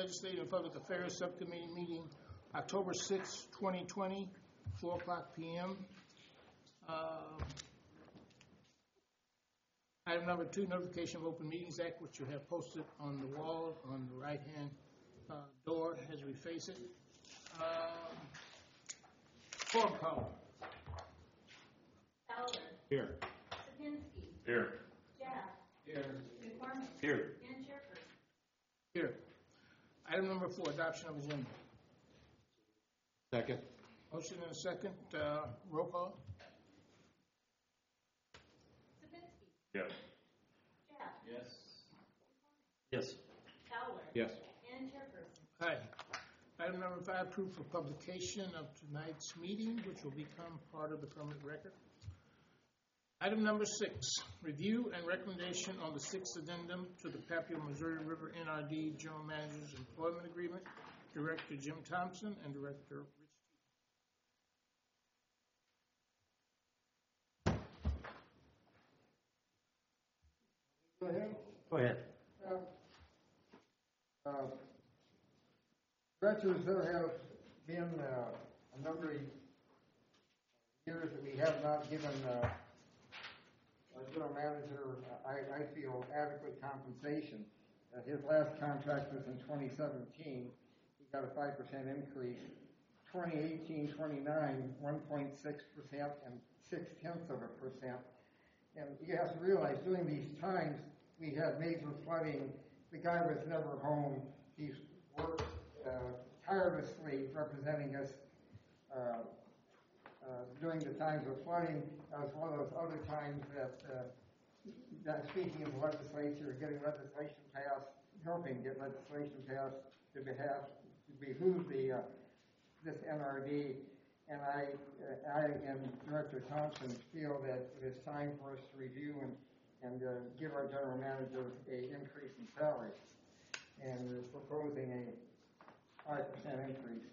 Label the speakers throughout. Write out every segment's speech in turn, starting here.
Speaker 1: Legislative and Public Affairs Subcommittee meeting October 6, 2020, 4 o'clock p.m. Item number 2, notification of Open Meetings Act, which you have posted on the wall on the right-hand door as we face it. Forum call.
Speaker 2: Fowler.
Speaker 3: Here.
Speaker 2: Sapinski.
Speaker 3: Here.
Speaker 2: Jaff.
Speaker 1: Here.
Speaker 2: McCormick.
Speaker 3: Here.
Speaker 2: And Shepherd.
Speaker 1: Here. Item number 4, adoption of agenda.
Speaker 3: Second.
Speaker 1: Motion and a second. Roll call.
Speaker 2: Sapinski.
Speaker 3: Yes.
Speaker 2: Jaff.
Speaker 3: Yes. Yes.
Speaker 2: Fowler.
Speaker 3: Yes.
Speaker 2: And Shepherd.
Speaker 1: Aye. Item number 5, proof of publication of tonight's meeting, which will become part of the permanent record. Item number 6, review and recommendation on the 6th addendum to the Papio Missouri River NRD General Manager's Employment Agreement, Director Jim Thompson and Director Rich.
Speaker 4: Go ahead.
Speaker 3: Go ahead.
Speaker 4: Directors, there have been a number of years that we have not given our general manager, I feel, adequate compensation. His last contract was in 2017. He got a 5% increase. 2018-29, 1.6% and 0.6%. And you have to realize, during these times, we had major flooding. The guy was never home. He's worked tirelessly representing us during the times of flooding, as well as other times that speaking of the legislature, getting legislation passed, helping get legislation passed to behoove this NRD. And I and Director Thompson feel that it is time for us to review and give our general manager an increase in salary. And we're proposing a 5% increase.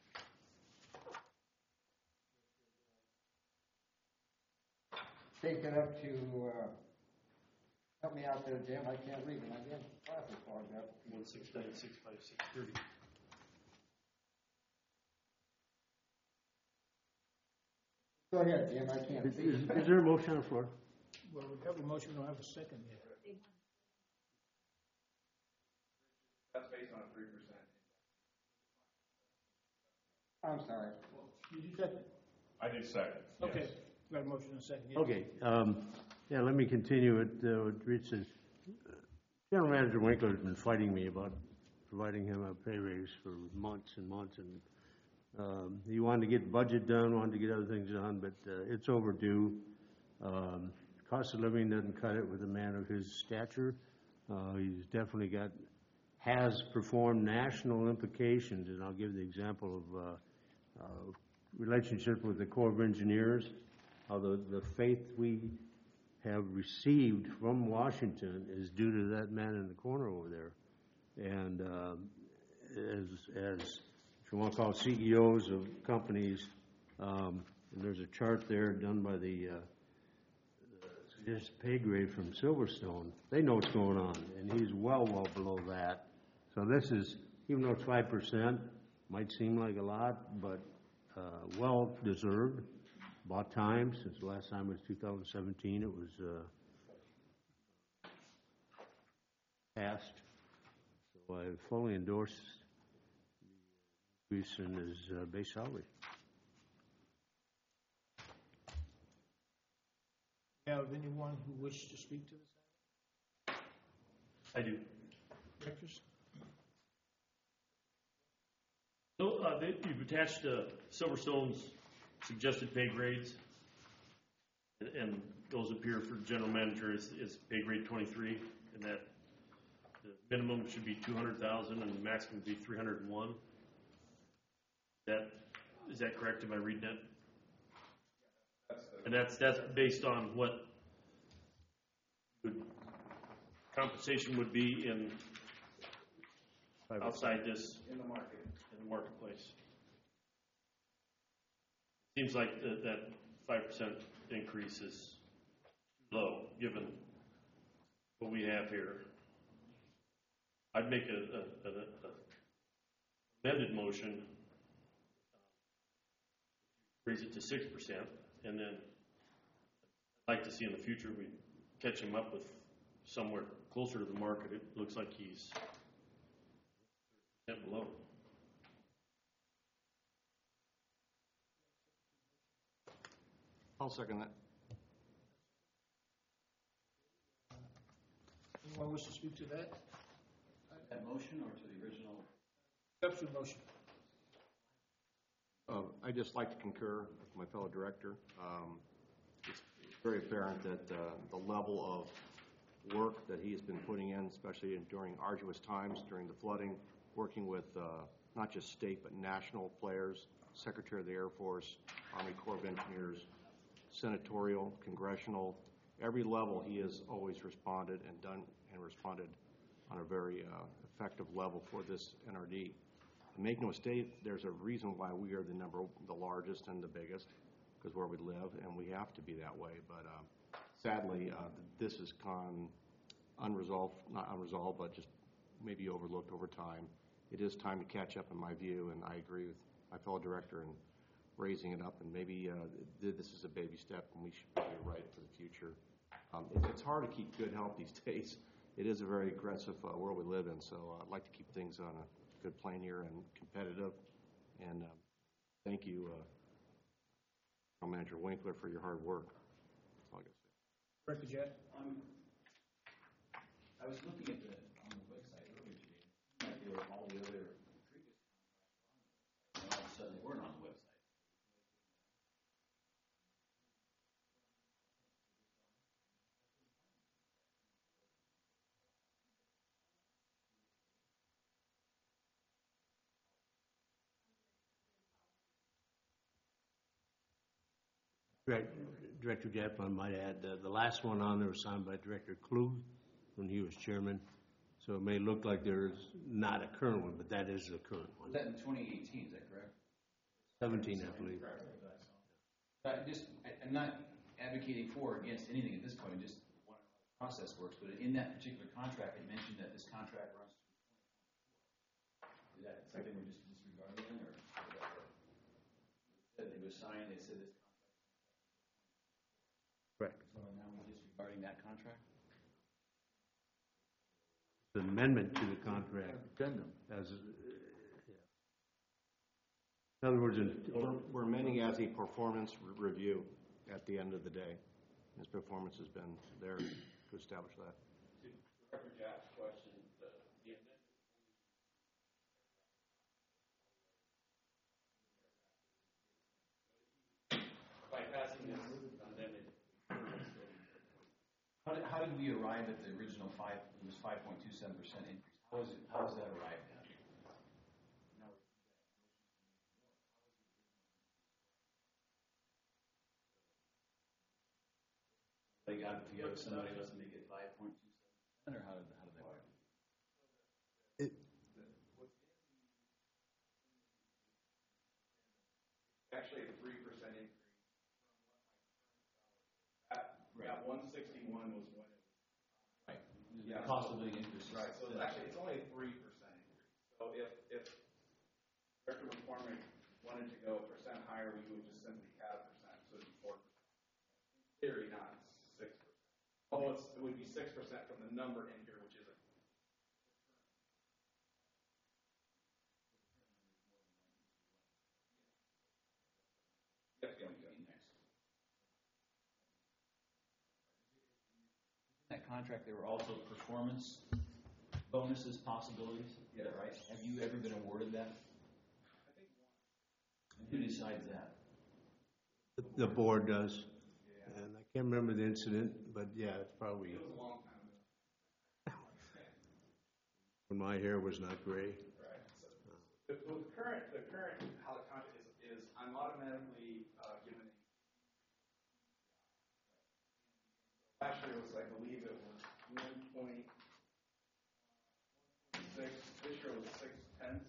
Speaker 4: Take it up to, help me out there, Jim, I can't read it, I get glasses clogged up.
Speaker 3: 169,656.30.
Speaker 4: Go ahead, Jim, I can't see.
Speaker 3: Is there a motion on the floor?
Speaker 1: Well, we have a motion, we don't have a second yet.
Speaker 5: That's based on a 3%.
Speaker 4: I'm sorry.
Speaker 1: Did you second?
Speaker 5: I did second.
Speaker 1: Okay,
Speaker 5: Yes.
Speaker 1: got a motion and a second. Yes.
Speaker 3: Okay. Yeah, let me continue what Rich says. General Manager Winkler has been fighting me about providing him a pay raise for months and months, and he wanted to get the budget done, wanted to get other things done, but it's overdue. Cost of living doesn't cut it with a man of his stature. He's definitely has performed national implications, and I'll give the example of relationship with the Corps of Engineers, although the faith we have received from Washington is due to that man in the corner over there. And as if you want to call it CEOs of companies, and there's a chart there done by the pay grade from Silverstone. They know what's going on, and he's well below that. So this is, even though it's 5%, might seem like a lot, but well deserved. About time, since the last time was 2017, it was passed. So I fully endorse the increase in his base salary.
Speaker 1: Have anyone who wishes to speak to this?
Speaker 6: I do.
Speaker 1: Directors?
Speaker 6: So you've attached Silverstone's suggested pay grades, and those appear for general manager is pay grade 23, and that the minimum should be 200,000 and the maximum would be 301. Is that correct? Am I reading that? And that's based on what compensation would be in outside this
Speaker 5: In the market.
Speaker 6: in the marketplace. Seems like that 5% increase is low given what we have here. I'd make amended motion, raise it to 6%, and then I'd like to see in the future we catch him up with somewhere closer to the market. It looks like he's below.
Speaker 7: I'll second that.
Speaker 1: Anyone wish to speak to that?
Speaker 8: That motion or to the original?
Speaker 1: Substitute motion.
Speaker 7: I'd just like to concur with my fellow director. It's very apparent that the level of work that he has been putting in, especially during arduous times, during the flooding, working with not just state but national players, Secretary of the Air Force, Army Corps of Engineers, senatorial, congressional, every level he has always responded and responded on a very effective level for this NRD. And make no mistake, there's a reason why we are the largest and the biggest, because where we live, and we have to be that way. But sadly, this has gone unresolved, not unresolved, but just maybe overlooked over time. It is time to catch up, in my view, and I agree with my fellow director in raising it up, and maybe this is a baby step, and we should probably right for the future. It's hard to keep good health these days. It is a very aggressive world we live in, so I'd like to keep things on a good plane here and competitive. And thank you, General Manager Winkler, for your hard work. That's all I got to say.
Speaker 1: Director Jeff?
Speaker 8: I was looking at on the website earlier today. Like there were all the other previous contracts on the website, and all of a sudden they weren't on the website.
Speaker 3: Director Jeff, I might add, the last one on there was signed by Director Klug when he was chairman. So it may look like there's not a current one, but that is the current one.
Speaker 8: Was that in 2018, is that correct?
Speaker 3: 17, I believe.
Speaker 8: I'm not advocating for or against anything at this point, just one how the process works, but in that particular contract, it mentioned that this contract runs through 2024. Is that something we're just disregarding, or said they was signed, they said this contract?
Speaker 3: Correct.
Speaker 8: So now we're disregarding that contract?
Speaker 3: The amendment to the contract. As, in other words,
Speaker 7: We're amending as a performance review at the end of the day. His performance has been there to establish that.
Speaker 5: To Director Jack's question, the amendment by passing this amendment.
Speaker 8: How did we arrive at the original 5.27% increase? How is that arrived at? They got it together, somebody else make it 5.27%, or how did they work?
Speaker 5: Actually a 3% increase from what my current salary is. That 161 was when it was.
Speaker 8: Right.
Speaker 5: Yeah.
Speaker 8: The cost of living increase.
Speaker 5: Right, so actually, it's only a 3% increase. So if Director McCormick wanted to go a percent higher, we would just simply add a percent, so it'd be 4%. In theory, not 6%. Although it would be 6% from the number in here, which is a. Yep,
Speaker 8: Next. In that contract, there were also performance bonuses possibilities. Is that right? Have you ever been awarded that?
Speaker 5: I think one.
Speaker 8: And who decides that?
Speaker 3: the board does. And I can't remember the incident, but yeah, it's probably
Speaker 5: It was a long time ago.
Speaker 3: when my hair was not gray.
Speaker 5: Right. So the current how the contract is I'm automatically given a. Last year was, I believe it was 1.6. This year was 0.6%.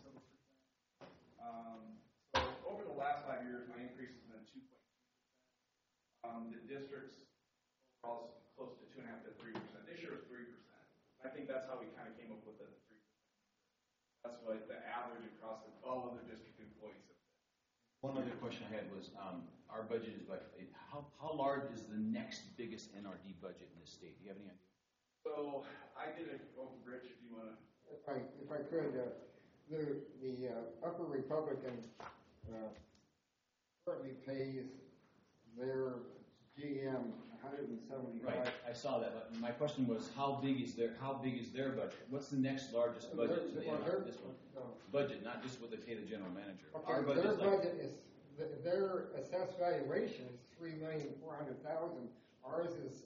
Speaker 5: So over the last 5 years, my increase has been 2.2%. The district's overall is close to 2.5% to 3%. This year was 3%. I think that's how we kind of came up with the 3%. That's what the average across all other district employees.
Speaker 8: One other question I had was, our budget is like, how large is the next biggest NRD budget in this state? Do you have any idea?
Speaker 5: So I did a, Rich, if you want to.
Speaker 4: If I could, the Upper Republican currently pays their GM $175.
Speaker 8: Right, I saw that, but my question was, how big is their budget? What's the next largest budget to the NRD, this one? Budget, not just what they pay the general manager.
Speaker 4: Okay,
Speaker 8: Our
Speaker 4: their
Speaker 8: budget's like,
Speaker 4: budget is, their assessed valuation is $3,400,000. Ours is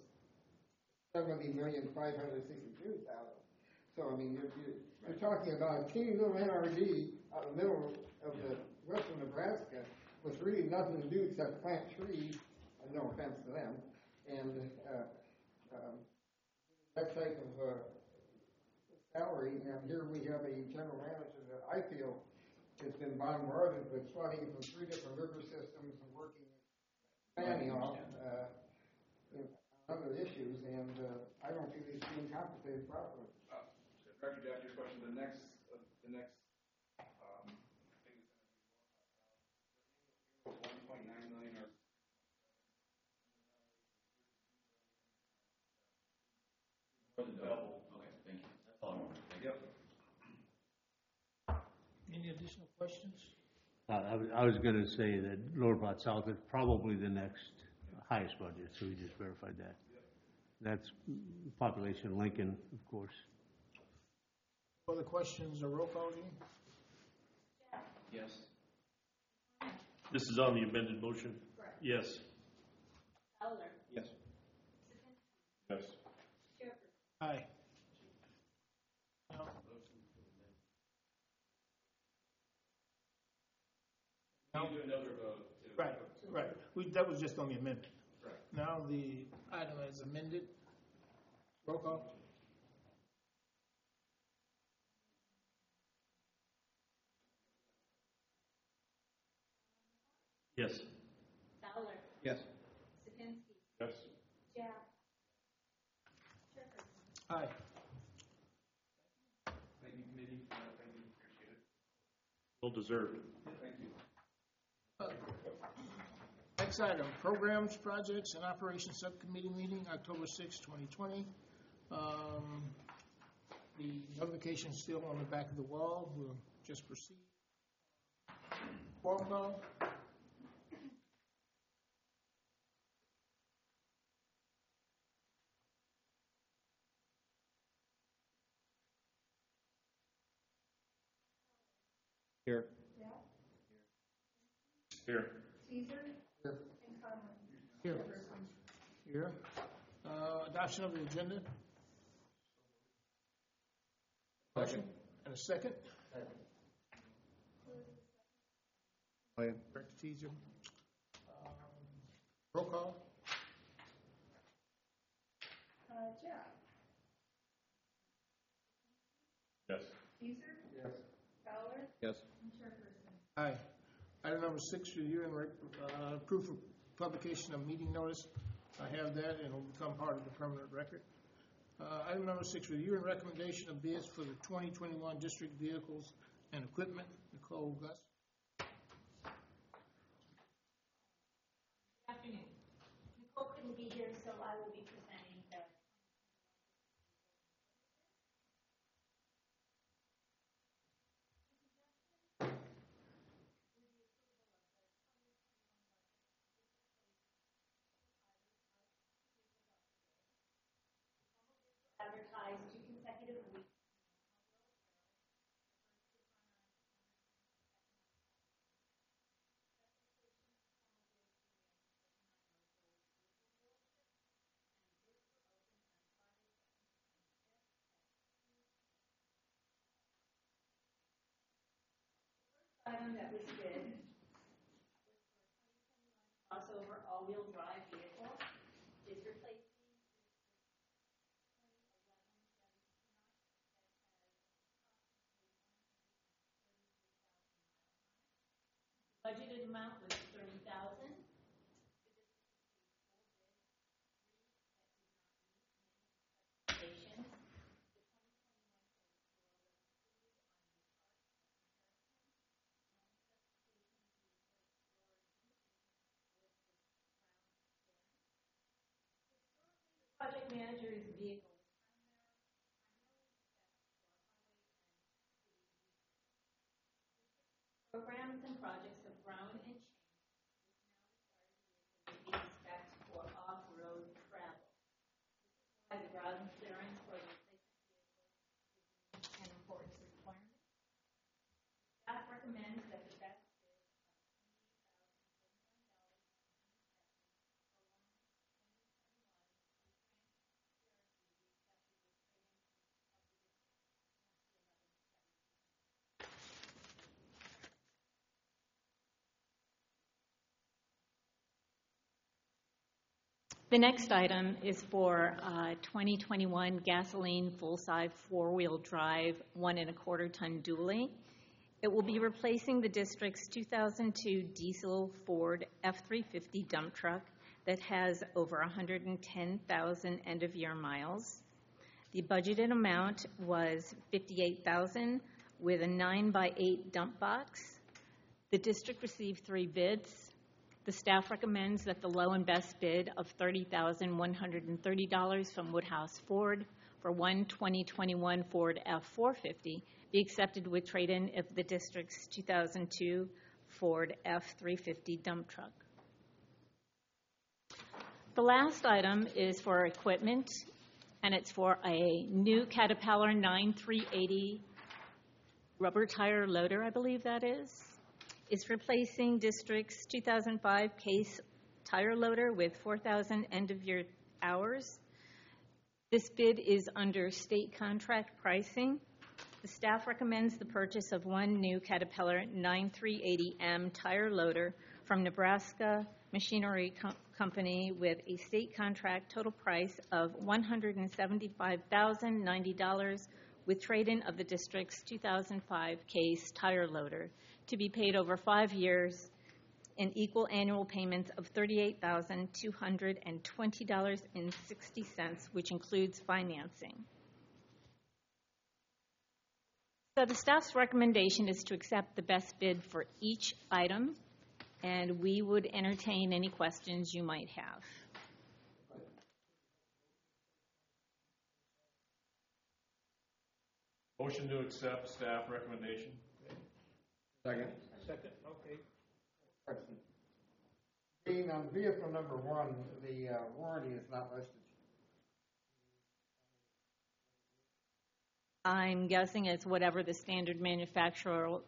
Speaker 4: $70,562,000. So, I mean, you're talking about a teeny little NRD out of the middle of the western Nebraska with really nothing to do except plant trees, no offense to them, and that type of salary. And here we have a general manager that I feel has been bombarded with flooding from 3 different river systems and working fanning off other issues, and I don't feel he's being compensated properly.
Speaker 5: Director, to answer your question, the next thing is going to be 1.9 million or
Speaker 8: more than double. Okay, thank you. That's all I wanted. Thank you.
Speaker 1: Any additional questions?
Speaker 3: I was going to say that Lower Platte South is probably the next highest budget, so we just verified that. That's population Lincoln, of course.
Speaker 1: Other questions or roll call, Gene?
Speaker 8: Yes.
Speaker 6: This is on the amended motion?
Speaker 2: Correct.
Speaker 6: Yes.
Speaker 2: Fowler.
Speaker 7: Yes.
Speaker 2: Sipinski.
Speaker 6: Yes.
Speaker 2: Chairperson.
Speaker 1: Aye. Now,
Speaker 5: do another vote.
Speaker 1: right. That was just on the amendment.
Speaker 5: Right.
Speaker 1: Now the item is amended. Roll call.
Speaker 6: Yes.
Speaker 2: Fowler.
Speaker 7: Yes.
Speaker 2: Sipinski.
Speaker 6: Yes.
Speaker 2: Jeff. Chairperson.
Speaker 1: Aye.
Speaker 5: Thank you, committee. Thank you. Appreciate it.
Speaker 6: Well deserved.
Speaker 5: Thank you.
Speaker 1: Next item, Programs, Projects, and Operations Subcommittee meeting, October 6, 2020. The notification is still on the back of the wall. We'll just proceed. Roll call.
Speaker 7: Here.
Speaker 6: Here.
Speaker 2: Caesar.
Speaker 4: Here.
Speaker 2: And Conlon.
Speaker 1: Here.
Speaker 2: Chairperson.
Speaker 1: Here. Adoption of the agenda. Motion and a second.
Speaker 7: Aye.
Speaker 1: Director Teaser. Roll call.
Speaker 2: Jeff.
Speaker 6: Yes.
Speaker 2: Caesar.
Speaker 4: Yes.
Speaker 2: Fowler.
Speaker 7: Yes.
Speaker 2: And Chairperson.
Speaker 1: Aye. Item number 6, review and proof of publication of meeting notice. I have that, and it will become part of the permanent record. Item number 6, review and recommendation of bids for the 2021 district vehicles and equipment. Nicole Gus.
Speaker 2: Good afternoon. Nicole couldn't be here, so I will be presenting the advertised 2 consecutive weeks. Item that was bid was for a 2021 crossover all-wheel drive vehicle. It's replacing budgeted amount was $30,000. Stations. manager's vehicle programs and projects have grown and changed, which now requires the vehicle to be inspected for off-road travel. This is why the ground clearance for the replacement vehicle is an important requirement. Staff recommends that the best bid of The next item is for 2021 gasoline full-size four-wheel drive 1.25 ton dually. It will be replacing the district's 2002 diesel Ford F-350 dump truck that has over 110,000 end-of-year miles. The budgeted amount was $58,000 with a 9x8 dump box. The district received 3 bids. The staff recommends that the low and best bid of $30,130 from Woodhouse Ford for one 2021 Ford F-450 be accepted with trade-in of the district's 2002 Ford F-350 dump truck. The last item is for equipment, and it's for a new Caterpillar 9380 rubber tire loader, I believe that is. It's replacing District's 2005 Case tire loader with 4,000 end-of-year hours. This bid is under state contract pricing. The staff recommends the purchase of one new Caterpillar 9380M tire loader from Nebraska Machinery Company with a state contract total price of $175,090 with trade-in of the district's 2005 Case tire loader to be paid over 5 years in equal annual payments of $38,220.60, which includes financing. So the staff's recommendation is to accept the best bid for each item, and we would entertain any questions you might have.
Speaker 6: Motion to accept staff recommendation.
Speaker 4: Second.
Speaker 1: Second, okay.
Speaker 4: Question. Being on vehicle number 1, the warranty is not listed.
Speaker 2: I'm guessing it's whatever the standard manufactured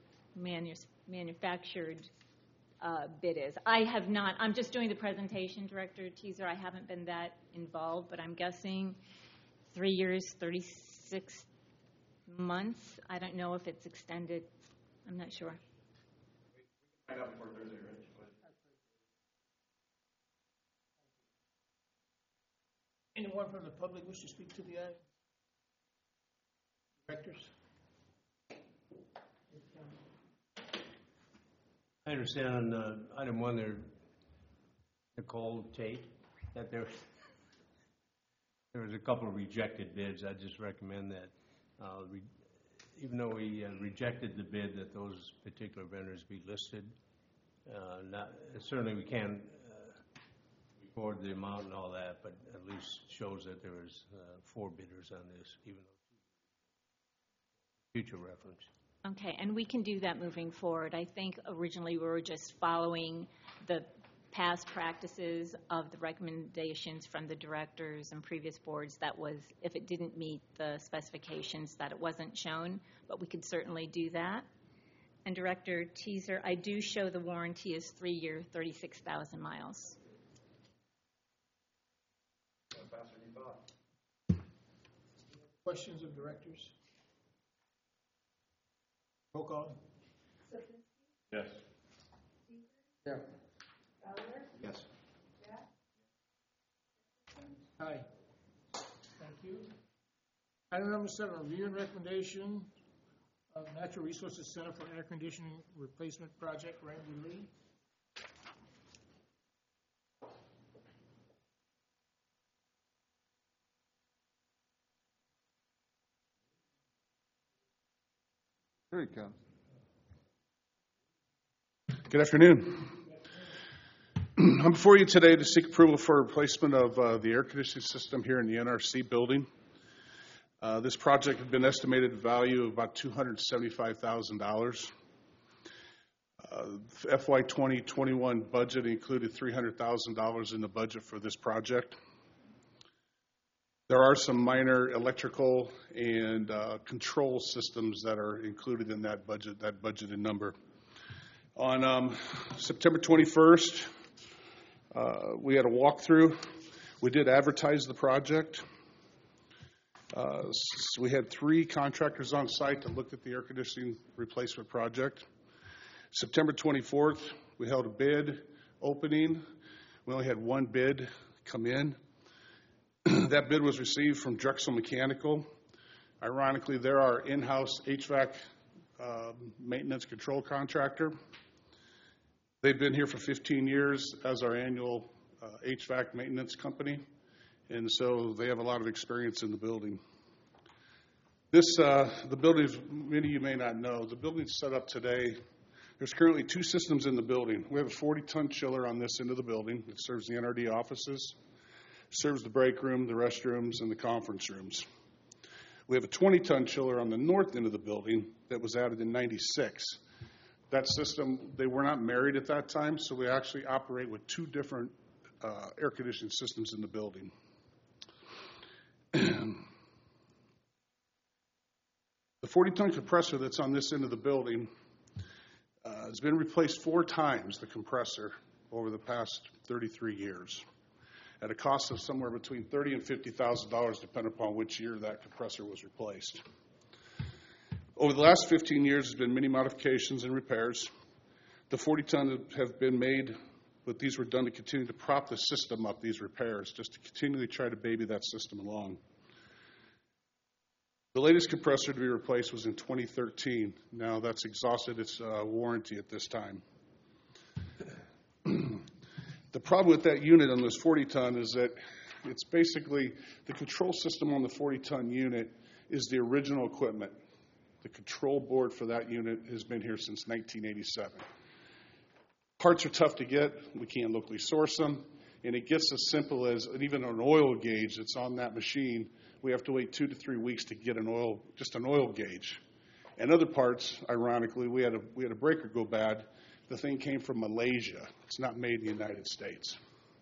Speaker 2: bid is. I have not, I'm just doing the presentation, Director Teaser. I haven't been that involved, but I'm guessing 3 years, 36 months. I don't know if it's extended. I'm not sure.
Speaker 5: Find out before Thursday, Rich.
Speaker 1: Anyone from the public wish to speak to the item? Directors?
Speaker 3: I understand on item 1 there, Nicole Tate, that there was a couple of rejected bids. I just recommend that even though we rejected the bid, that those particular vendors be listed. Certainly we can't record the amount and all that, but at least shows that there was 4 bidders on this, even though future reference.
Speaker 2: Okay, and we can do that moving forward. I think originally we were just following the past practices of the recommendations from the directors and previous boards. That was, if it didn't meet the specifications, that it wasn't shown, but we could certainly do that. And Director Teaser, I do show the warranty is 3 years, 36,000 miles.
Speaker 5: Faster than you thought.
Speaker 1: Questions of directors? Roll call.
Speaker 6: Yes.
Speaker 4: Yeah.
Speaker 7: Yes.
Speaker 1: Aye. Thank you. Item number 7, review and recommendation of Natural Resources Center for Air Conditioning Replacement Project, Randy Lee.
Speaker 9: Here he comes. Good afternoon.
Speaker 10: I'm before you today to seek approval for replacement of the air conditioning system here in the NRC building. This project had been estimated value of about $275,000. FY 2021 budget included $300,000 in the budget for this project. There are some minor electrical and control systems that are included in that budget, that budgeted number. On September 21st, we had a walkthrough. We did advertise the project. So we had 3 contractors on site to look at the air conditioning replacement project. September 24th, we held a bid opening. We only had 1 bid come in. That bid was received from Drexel Mechanical. Ironically, they're our in-house HVAC maintenance control contractor. They've been here for 15 years as our annual HVAC maintenance company, and so they have a lot of experience in the building. The building, many of you may not know, the building's set up today. There's currently 2 systems in the building. We have a 40-ton chiller on this end of the building that serves the NRD offices, serves the break room, the restrooms, and the conference rooms. We have a 20-ton chiller on the north end of the building that was added in '96. That system, they were not married at that time, so we actually operate with 2 different air conditioning systems in the building. The 40-ton compressor that's on this end of the building has been replaced 4 times, the compressor, over the past 33 years, at a cost of somewhere between $30,000 and $50,000, depending upon which year that compressor was replaced. Over the last 15 years, there's been many modifications and repairs. The 40-ton have been made, but these were done to continue to prop the system up, these repairs, just to continually try to baby that system along. The latest compressor to be replaced was in 2013. Now that's exhausted its warranty at this time. The problem with that unit on this 40-ton is that it's basically the control system on the 40-ton unit is the original equipment. The control board for that unit has been here since 1987. Parts are tough to get. We can't locally source them. And it gets as simple as even an oil gauge that's on that machine. We have to wait 2 to 3 weeks to get just an oil gauge. And other parts, ironically, we had a breaker go bad. The thing came from Malaysia. It's not made in the United States.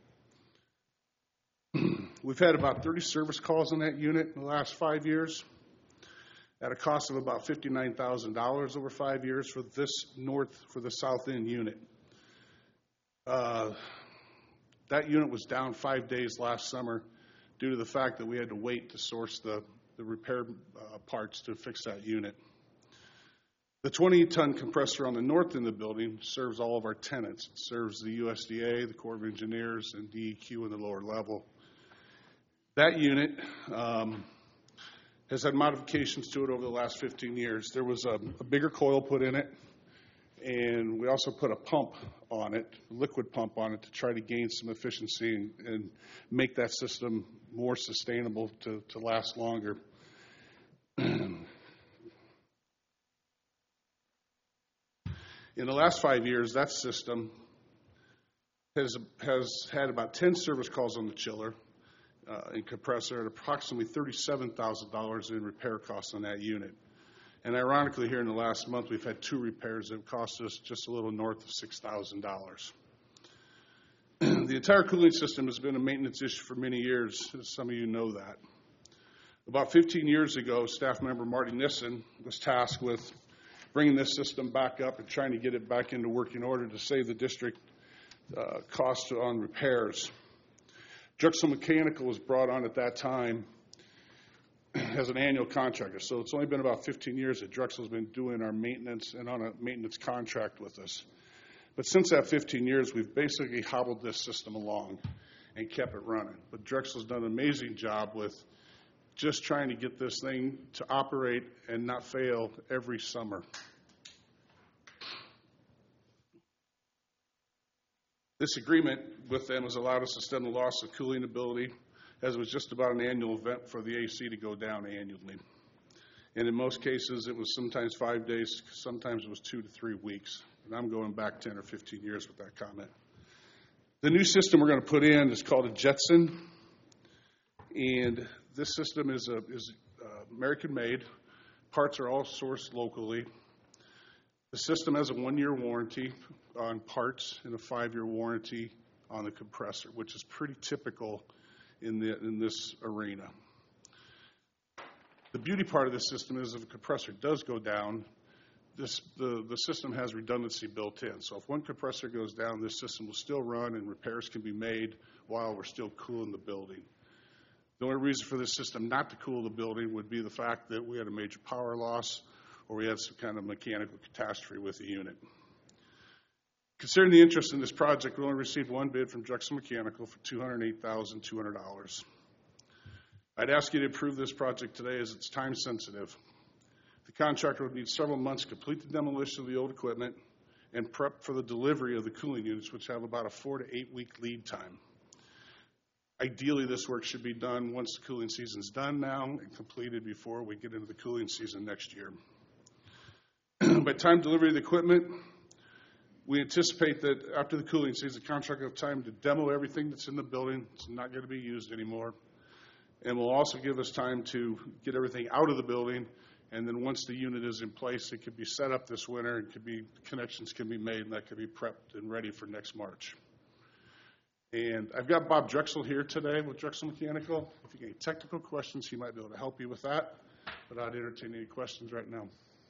Speaker 10: We've had about 30 service calls on that unit in the last 5 years at a cost of about $59,000 over 5 years for the south end unit. That unit was down 5 days last summer due to the fact that we had to wait to source the repair parts to fix that unit. The 20-ton compressor on the north end of the building serves all of our tenants. It serves the USDA, the Corps of Engineers, and DEQ in the lower level. That unit has had modifications to it over the last 15 years. There was a bigger coil put in it, and we also put a pump on it, a liquid pump on it, to try to gain some efficiency and make that system more sustainable to last longer. In the last 5 years, that system has had about 10 service calls on the chiller and compressor at approximately $37,000 in repair costs on that unit. And ironically, here in the last month, we've had 2 repairs that cost us just a little north of $6,000. The entire cooling system has been a maintenance issue for many years, as some of you know that. About 15 years ago, staff member Marty Nissen was tasked with bringing this system back up and trying to get it back into working order to save the district costs on repairs. Drexel Mechanical was brought on at that time as an annual contractor. So it's only been about 15 years that Drexel's been doing our maintenance and on a maintenance contract with us. But since that 15 years, we've basically hobbled this system along and kept it running. But Drexel's done an amazing job with just trying to get this thing to operate and not fail every summer. This agreement with them has allowed us to stem the loss of cooling ability, as it was just about an annual event for the AC to go down annually. And in most cases, it was sometimes 5 days, sometimes it was 2 to 3 weeks. And I'm going back 10 or 15 years with that comment. The new system we're going to put in is called a Jetson, and this system is American-made. Parts are all sourced locally. The system has a 1-year warranty on parts and a 5-year warranty on the compressor, which is pretty typical in this arena. The beauty part of this system is if a compressor does go down, the system has redundancy built in. So if one compressor goes down, this system will still run and repairs can be made while we're still cooling the building. The only reason for this system not to cool the building would be the fact that we had a major power loss or we had some kind of mechanical catastrophe with the unit. Considering the interest in this project, we only received one bid from Drexel Mechanical for $208,200. I'd ask you to approve this project today as it's time sensitive. The contractor would need several months to complete the demolition of the old equipment and prep for the delivery of the cooling units, which have about a 4 to 8 week lead time. Ideally, this work should be done once the cooling season's done now and completed before we get into the cooling season next year. By time delivery of the equipment, we anticipate that after the cooling season, the contractor will have time to demo everything that's in the building. It's not going to be used anymore. And will also give us time to get everything out of the building. And then once the unit is in place, it could be set up this winter and connections can be made, and that could be prepped and ready for next March. And I've got Bob Drexel here today with Drexel Mechanical. If you get any technical questions, he might be able to help you with that. But I'd entertain any questions right now.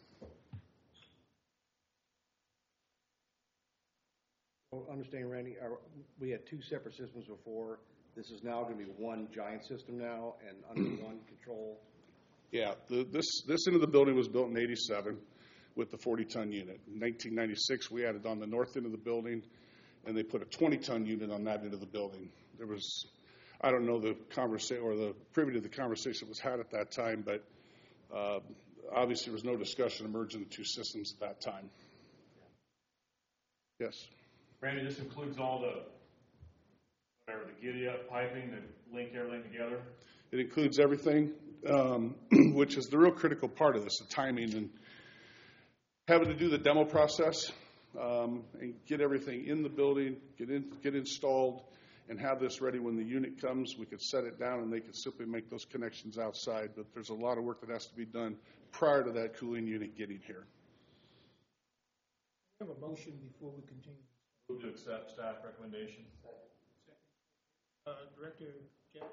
Speaker 7: Well, understand, Randy, we had 2 separate systems before. This is now going to be one giant system now and under one control.
Speaker 10: Yeah, this end of the building was built in '87 with the 40-ton unit. In 1996, we added on the north end of the building, and they put a 20-ton unit on that end of the building. There was, I don't know the conversation or the privy to the conversation that was had at that time, but obviously there was no discussion of merging the 2 systems at that time. Yes.
Speaker 11: Randy, this includes all the giddy-up piping that link everything together?
Speaker 10: It includes everything, which is the real critical part of this, the timing and having to do the demo process and get everything in the building, get installed, and have this ready when the unit comes. We could set it down and they could simply make those connections outside, but there's a lot of work that has to be done prior to that cooling unit getting here.
Speaker 1: We have a motion before we continue.
Speaker 11: Move to accept staff recommendation.
Speaker 1: Director Jeff?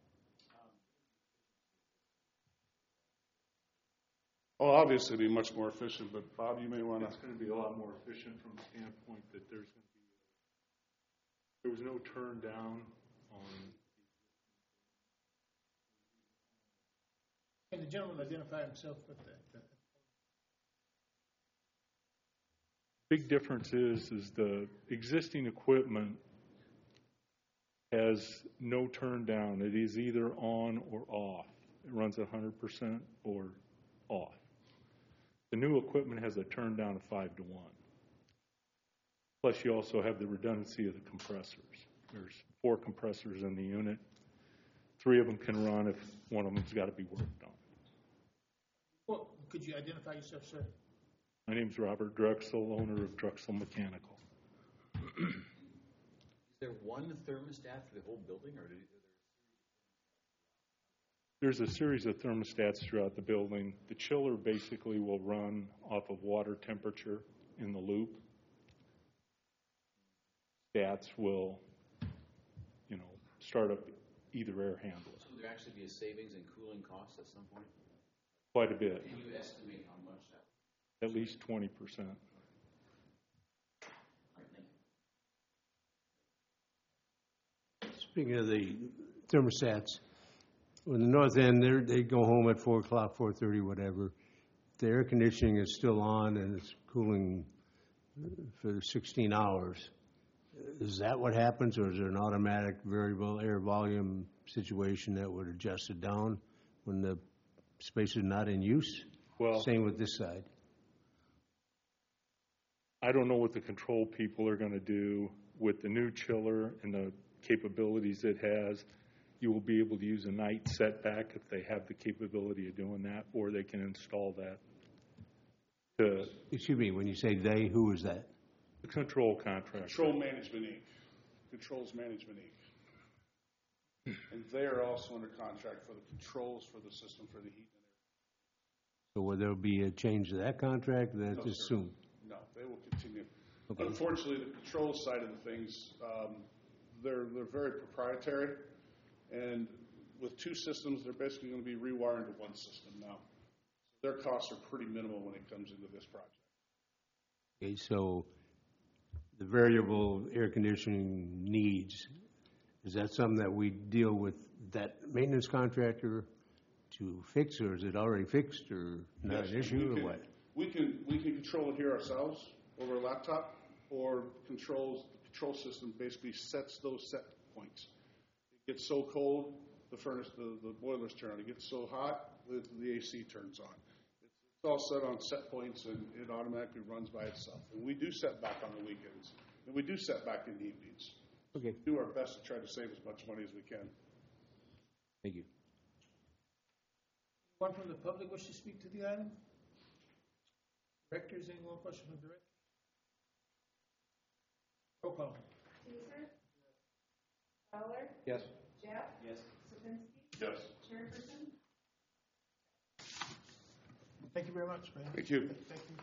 Speaker 10: Well, obviously it'd be much more efficient, but Bob, you may want to.
Speaker 12: It's going to be a lot more efficient from the standpoint that there was no turn down on.
Speaker 1: Can the gentleman identify himself with that?
Speaker 12: Big difference is the existing equipment has no turn down. It is either on or off. It runs at 100% or off. The new equipment has a turn down of 5 to 1. Plus you also have the redundancy of the compressors. There's 4 compressors in the unit. 3 of them can run if one of them's got to be worked on.
Speaker 1: Well, could you identify yourself, sir?
Speaker 12: My name's Robert Drexel, owner of Drexel Mechanical.
Speaker 8: Is there one thermostat for the whole building, or
Speaker 12: There's a series of thermostats throughout the building. The chiller basically will run off of water temperature in the loop. Stats will, start up either air handle.
Speaker 8: So will there actually be a savings in cooling costs at some point?
Speaker 12: Quite a bit.
Speaker 8: Can you estimate how much that?
Speaker 12: At least 20%.
Speaker 3: Speaking of the thermostats, on the north end, they go home at 4 o'clock, 4:30, whatever. The air conditioning is still on and it's cooling for 16 hours. Is that what happens, or is there an automatic variable air volume situation that would adjust it down when the space is not in use?
Speaker 12: Well,
Speaker 3: same with this side.
Speaker 12: I don't know what the control people are going to do with the new chiller and the capabilities it has. You will be able to use a night setback if they have the capability of doing that, or they can install that.
Speaker 3: Excuse me, when you say they, who is that?
Speaker 12: The control contractor.
Speaker 10: Control Management, Inc. Controls Management Inc. And they are also under contract for the controls for the system for the heat and air.
Speaker 3: So will there be a change to that contract? That's
Speaker 10: No,
Speaker 3: assumed.
Speaker 10: No, they will continue.
Speaker 3: Okay.
Speaker 10: Unfortunately, the controls side of the things, they're very proprietary, and with two systems, they're basically going to be rewired into one system now. Their costs are pretty minimal when it comes into this project.
Speaker 3: Okay, so the variable air conditioning needs, is that something that we deal with that maintenance contractor to fix, or is it already fixed, or not an issue, or what?
Speaker 10: We can control it here ourselves over a laptop, or the control system basically sets those set points. It gets so cold, the furnace, the boilers turn on. It gets so hot, the AC turns on. It's all set on set points, and it automatically runs by itself. And we do set back on the weekends, and we do set back in the evenings.
Speaker 3: Okay.
Speaker 10: We do our best to try to save as much money as we can.
Speaker 3: Thank you.
Speaker 1: Anyone from the public wish to speak to the item? Directors, any more questions from the director? Roll call.
Speaker 13: Caesar? Fowler?
Speaker 8: Yes.
Speaker 13: Jeff?
Speaker 8: Yes.
Speaker 13: Sopinski?
Speaker 11: Yes.
Speaker 13: Chairperson?
Speaker 1: Thank you very much, man.
Speaker 10: Thank you.
Speaker 1: Thank you.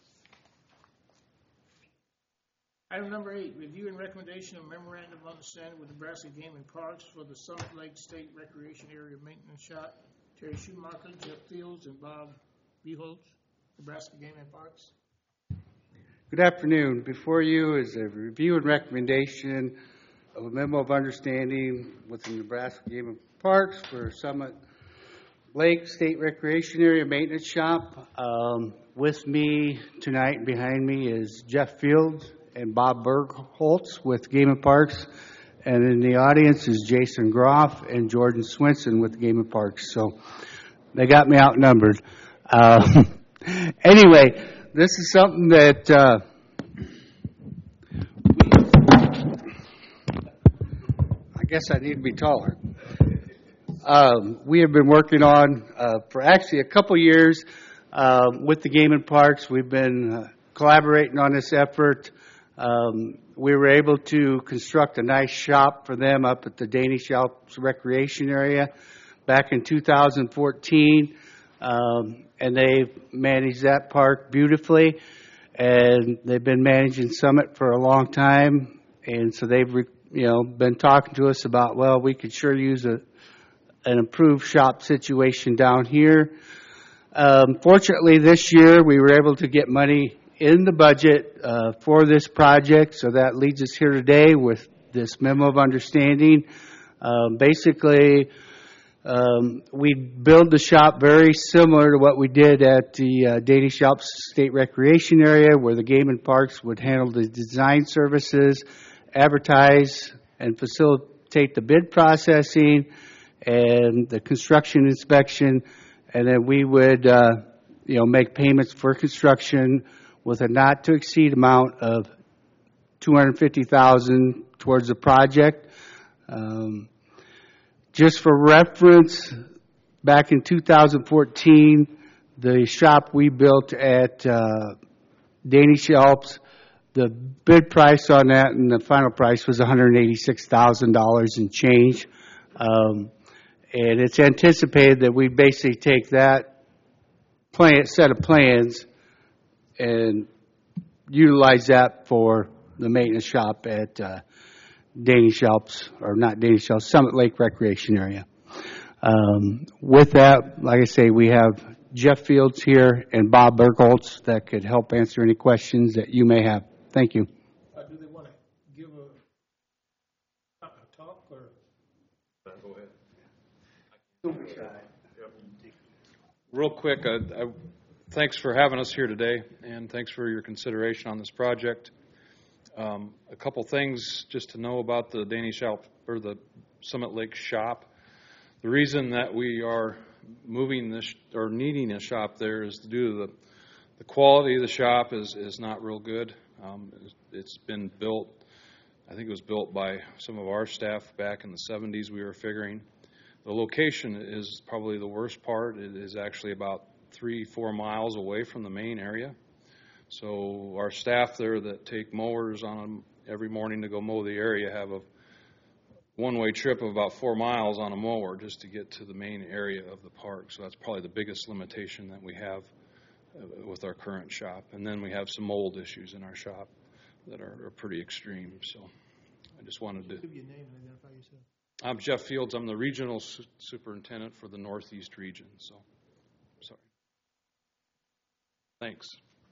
Speaker 1: Item number 8, review and recommendation of memorandum of understanding with Nebraska Game and Parks for the Summit Lake State Recreation Area Maintenance Shop. Terry Schumacher, Jeff Fields, and Bob Beholtz, Nebraska Game and Parks.
Speaker 14: Good afternoon. Before you is a review and recommendation of a memo of understanding with the Nebraska Game and Parks for Summit Lake State Recreation Area Maintenance Shop. With me tonight, behind me, is Jeff Fields and Bob Bergholtz with Game and Parks. And in the audience is Jason Groff and Jordan Swinson with Game and Parks. So they got me outnumbered. Anyway, this is something that I guess I need to be taller. We have been working on for actually a couple years with the Game and Parks. We've been collaborating on this effort. We were able to construct a nice shop for them up at the Danish Alps Recreation Area back in 2014. And they've managed that park beautifully. And they've been managing Summit for a long time. And so they've, been talking to us about, well, we could sure use an improved shop situation down here. Fortunately, this year we were able to get money in the budget for this project, so that leads us here today with this memo of understanding. Basically, we build the shop very similar to what we did at the Danish Alps State Recreation Area, where the Game and Parks would handle the design services, advertise and facilitate the bid processing and the construction inspection, and then we would make payments for construction with a not-to-exceed amount of $250,000 towards the project. Just for reference, back in 2014, the shop we built at Danish Alps, the bid price on that and the final price was $186,000 and change. And it's anticipated that we basically take that set of plans and utilize that for the maintenance shop at Danish Alps, or not Danish Alps, Summit Lake Recreation Area. With that, like I say, we have Jeff Fields here and Bob Bergholtz that could help answer any questions that you may have. Thank you.
Speaker 1: Do they want to give a talk, or?
Speaker 11: Go ahead.
Speaker 15: Real quick, thanks for having us here today, and thanks for your consideration on this project. A couple things just to know about the Danish Alps, or the Summit Lake shop. The reason that we are moving this or needing a shop there is due to the quality of the shop is not real good. It's been built, I think it was built by some of our staff back in the 70s, we were figuring. The location is probably the worst part. It is actually about 3-4 miles away from the main area. So our staff there that take mowers on 'em every morning to go mow the area have a one-way trip of about 4 miles on a mower just to get to the main area of the park. So that's probably the biggest limitation that we have with our current shop. And then we have some mold issues in our shop that are pretty extreme. So I just wanted to.
Speaker 1: Give your name and identify yourself.
Speaker 15: I'm Jeff Fields. I'm the regional superintendent for the Northeast region. So, sorry. Thanks.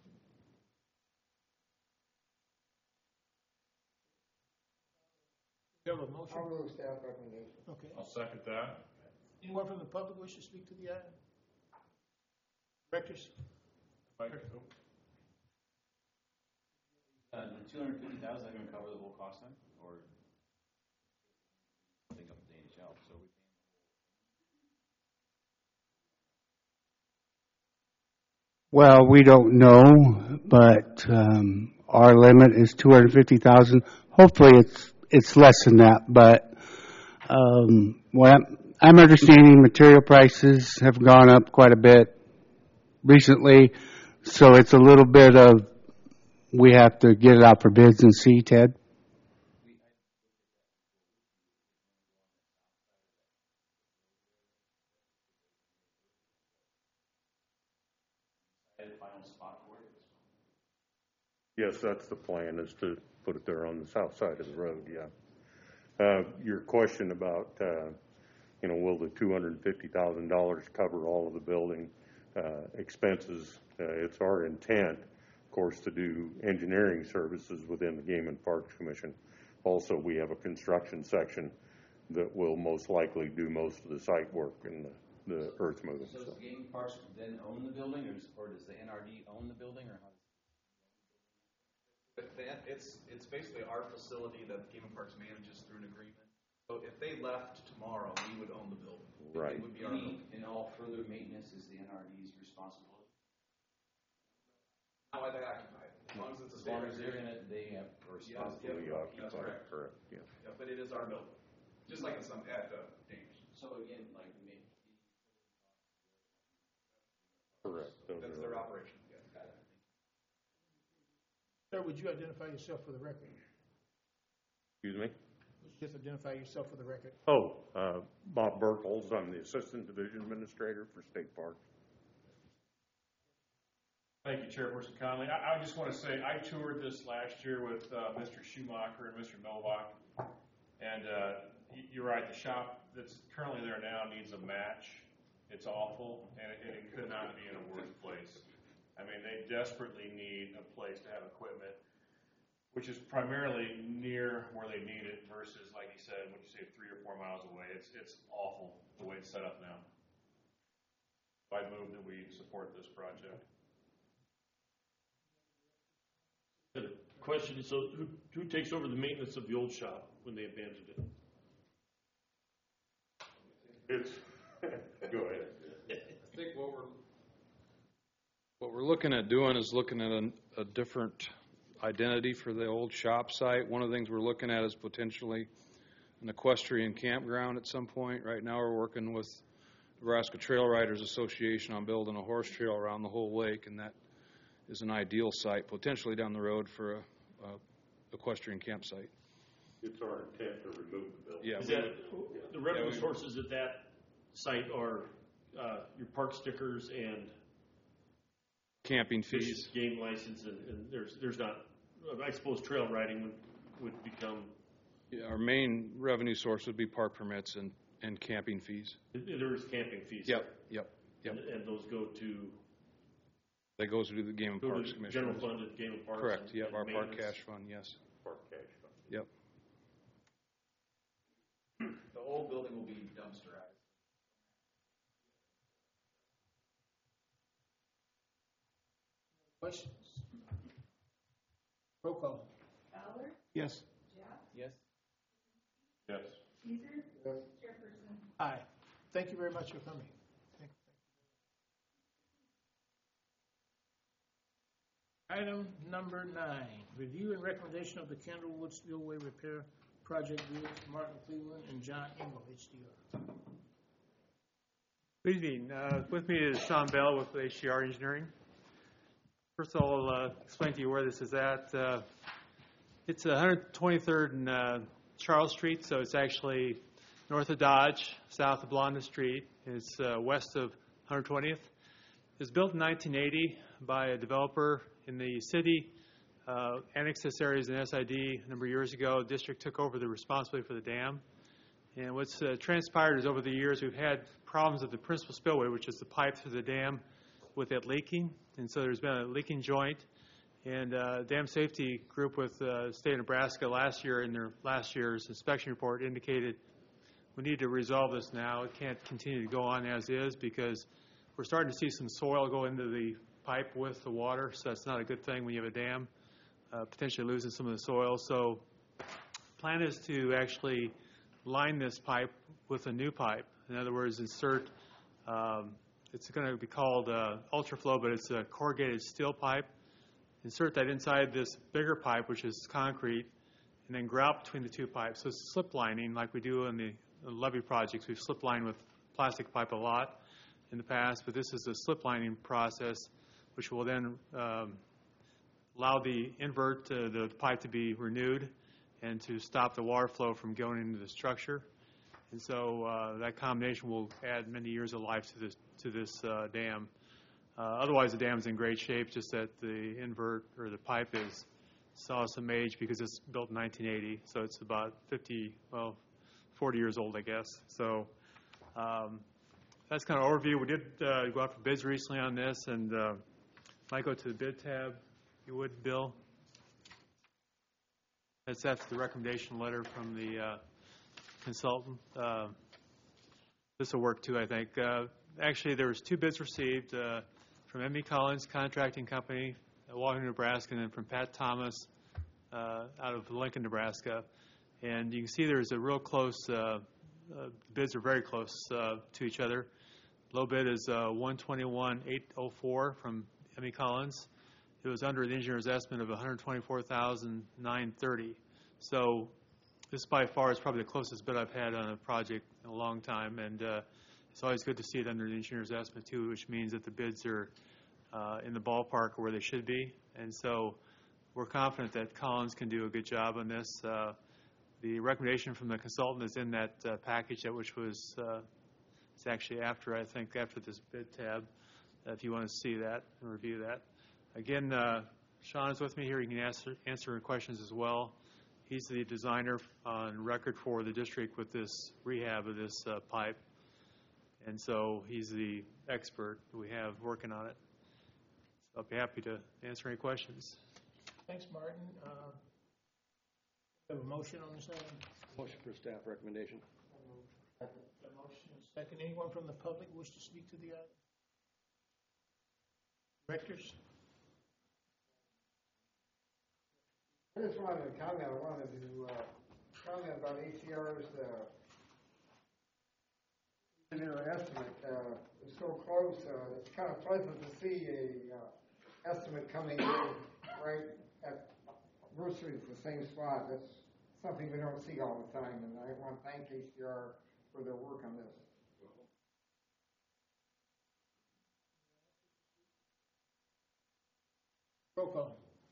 Speaker 1: You have a motion?
Speaker 4: I'll move staff recommendation.
Speaker 1: Okay.
Speaker 11: I'll second that.
Speaker 1: Anyone from the public wish to speak to the item? Directors?
Speaker 11: Mike?
Speaker 8: The 250,000, is that gonna cover the whole cost then, or? Something up at Danish Health, so we.
Speaker 14: Well, we don't know, but our limit is 250,000. Hopefully, it's less than that. But what I'm understanding, material prices have gone up quite a bit recently, so it's a little bit of we have to get it out for bids and see, Ted.
Speaker 9: Yes, that's the plan, is to put it there on the south side of the road, yeah. Your question about, will the $250,000 cover all of the building expenses? It's our intent, of course, to do engineering services within the Game and Parks Commission. Also, we have a construction section that will most likely do most of the site work and the earth moving.
Speaker 8: So does Game Parks then own the building, or does the NRD own the building, or how?
Speaker 5: It's basically our facility that Game and Parks manages through an agreement. So if they left tomorrow, we would own the building.
Speaker 9: Right.
Speaker 5: It would be our building.
Speaker 8: And all further maintenance is the NRD's responsibility?
Speaker 5: Not why they occupy it. As long as it's a
Speaker 8: As long as
Speaker 5: state
Speaker 8: they're in it, they have responsibility.
Speaker 5: That's correct.
Speaker 9: Correct, yeah.
Speaker 5: Yeah, but it is our building, just like it's at Danish.
Speaker 8: So again, like,
Speaker 9: Correct.
Speaker 5: That's their operation, yeah.
Speaker 1: Sir, would you identify yourself for the record?
Speaker 9: Excuse me?
Speaker 1: Would you just identify yourself for the record?
Speaker 9: Bob Burkles, I'm the Assistant Division Administrator for State Parks.
Speaker 11: Thank you, Chairperson Conley. I just want to say, I toured this last year with Mr. Schumacher and Mr. Novak, and you're right, the shop that's currently there now needs a match. It's awful, and it could not be in a worse place. I mean, they desperately need a place to have equipment, which is primarily near where they need it versus, like he said, what you say, 3 or 4 miles away. It's awful the way it's set up now. I move that we support this project.
Speaker 6: The question is, so who takes over the maintenance of the old shop when they abandoned it?
Speaker 9: It's, go ahead.
Speaker 15: I think what we're looking at doing is looking at a different identity for the old shop site. One of the things we're looking at is potentially an equestrian campground at some point. Right now we're working with Nebraska Trail Riders Association on building a horse trail around the whole lake, and that is an ideal site potentially down the road for a equestrian campsite.
Speaker 9: It's our intent to remove the building.
Speaker 15: Yeah.
Speaker 6: Is that, the revenue sources at that site are your park stickers and
Speaker 15: camping fees,
Speaker 6: game license, and there's not, I suppose trail riding would become.
Speaker 15: Yeah, our main revenue source would be park permits and camping fees.
Speaker 6: There is camping fees.
Speaker 15: Yep.
Speaker 6: And those go to.
Speaker 15: That goes to the Game and Parks Commission.
Speaker 6: General fund of Game and Parks.
Speaker 15: Correct. Yep.
Speaker 6: And
Speaker 15: Our park
Speaker 6: maintenance.
Speaker 15: cash fund. Yes.
Speaker 9: Park cash fund.
Speaker 15: Yep.
Speaker 5: The whole building will be dumpsterized.
Speaker 1: Questions? Roll call.
Speaker 13: Fowler?
Speaker 1: Yes.
Speaker 13: Jeff?
Speaker 8: Yes.
Speaker 11: Yes.
Speaker 13: Caesar?
Speaker 4: Yes.
Speaker 13: Chairperson?
Speaker 1: Aye. Thank you very much for coming. Thank you. Item number 9, review and recommendation of the Candlewood Spillway Repair Project bids, Martin Cleveland and John Engel, HDR.
Speaker 16: Good evening. With me is Sean Bell with HDR Engineering. First of all, I'll explain to you where this is at. It's 123rd and Charles Street, so it's actually north of Dodge, south of Blonda Street. It's west of 120th. It was built in 1980 by a developer in the city. Annexed this area as an SID a number of years ago. The district took over the responsibility for the dam. And what's transpired is over the years we've had problems with the principal spillway, which is the pipe through the dam, with it leaking. And so there's been a leaking joint. And Dam Safety Group with the state of Nebraska last year, in their last year's inspection report, indicated we need to resolve this now. It can't continue to go on as is because we're starting to see some soil go into the pipe with the water, so that's not a good thing when you have a dam, potentially losing some of the soil. So the plan is to actually line this pipe with a new pipe. In other words, insert, it's going to be called UltraFlow, but it's a corrugated steel pipe. Insert that inside this bigger pipe, which is concrete, and then grout between the two pipes. So it's slip lining like we do in the levee projects. We've slip lined with plastic pipe a lot in the past, but this is a slip lining process which will then allow the invert, the pipe to be renewed and to stop the water flow from going into the structure. And so that combination will add many years of life to this dam. Otherwise, the dam's in great shape, just that the invert or the pipe saw some age because it's built in 1980, so it's about 40 years old, I guess. So that's kind of an overview. We did go out for bids recently on this, and might go to the bid tab, if you would, Bill. That's after the recommendation letter from the consultant. This will work too, I think. Actually, there was 2 bids received. From M.E. Collins Contracting Company, Waukegan, Nebraska, and then from Pat Thomas out of Lincoln, Nebraska. And you can see there's a real close, bids are very close to each other. Low bid is $121,804 from M.E. Collins. It was under the engineer's estimate of $124,930. So this by far is probably the closest bid I've had on a project in a long time. And it's always good to see it under the engineer's estimate, too, which means that the bids are in the ballpark where they should be. And so we're confident that Collins can do a good job on this. The recommendation from the consultant is in that package, which was it's actually after this bid tab, if you want to see that and review that. Again, Sean is with me here. He can answer questions as well. He's the designer on record for the district with this rehab of this pipe. And so he's the expert that we have working on it. So I'll be happy to answer any questions.
Speaker 1: Thanks, Martin. We have a motion on this item?
Speaker 7: Motion for staff recommendation.
Speaker 1: A motion and second. Anyone from the public wish to speak to the item? Directors?
Speaker 4: I just wanted to comment. I wanted to comment about ACR's engineer estimate. It's so close. It's kind of pleasant to see a estimate coming in right at virtually the same spot. That's something we don't see all the time, and I want to thank ACR for their work on this.
Speaker 1: Roll call.